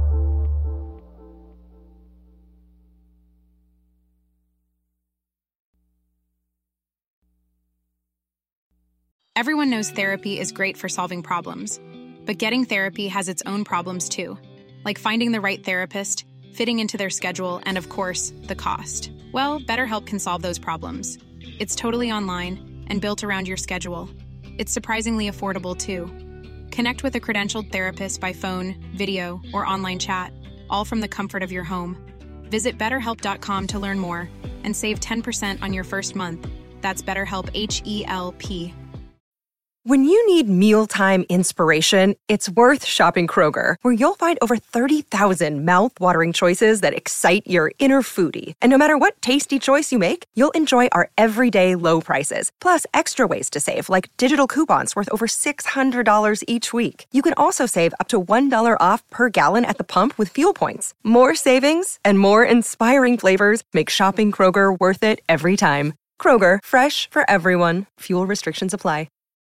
Everyone knows therapy is great for solving problems. But getting therapy has its own problems too, like finding the right therapist, fitting into their schedule, and of course, the cost. Well, BetterHelp can solve those problems. It's totally online and built around your schedule. It's surprisingly affordable too. Connect with a credentialed therapist by phone, video, or online chat, all from the comfort of your home. Visit BetterHelp.com to learn more and save 10% on your first month. That's BetterHelp, H-E-L-P. When you need mealtime inspiration, it's worth shopping Kroger, where you'll find over 30,000 mouth-watering choices that excite your inner foodie. And no matter what tasty choice you make, you'll enjoy our everyday low prices, plus extra ways to save, like digital coupons worth over $600 each week. You can also save up to $1 off per gallon at the pump with fuel points. More savings and more inspiring flavors make shopping Kroger worth it every time. Kroger, fresh for everyone. Fuel restrictions apply.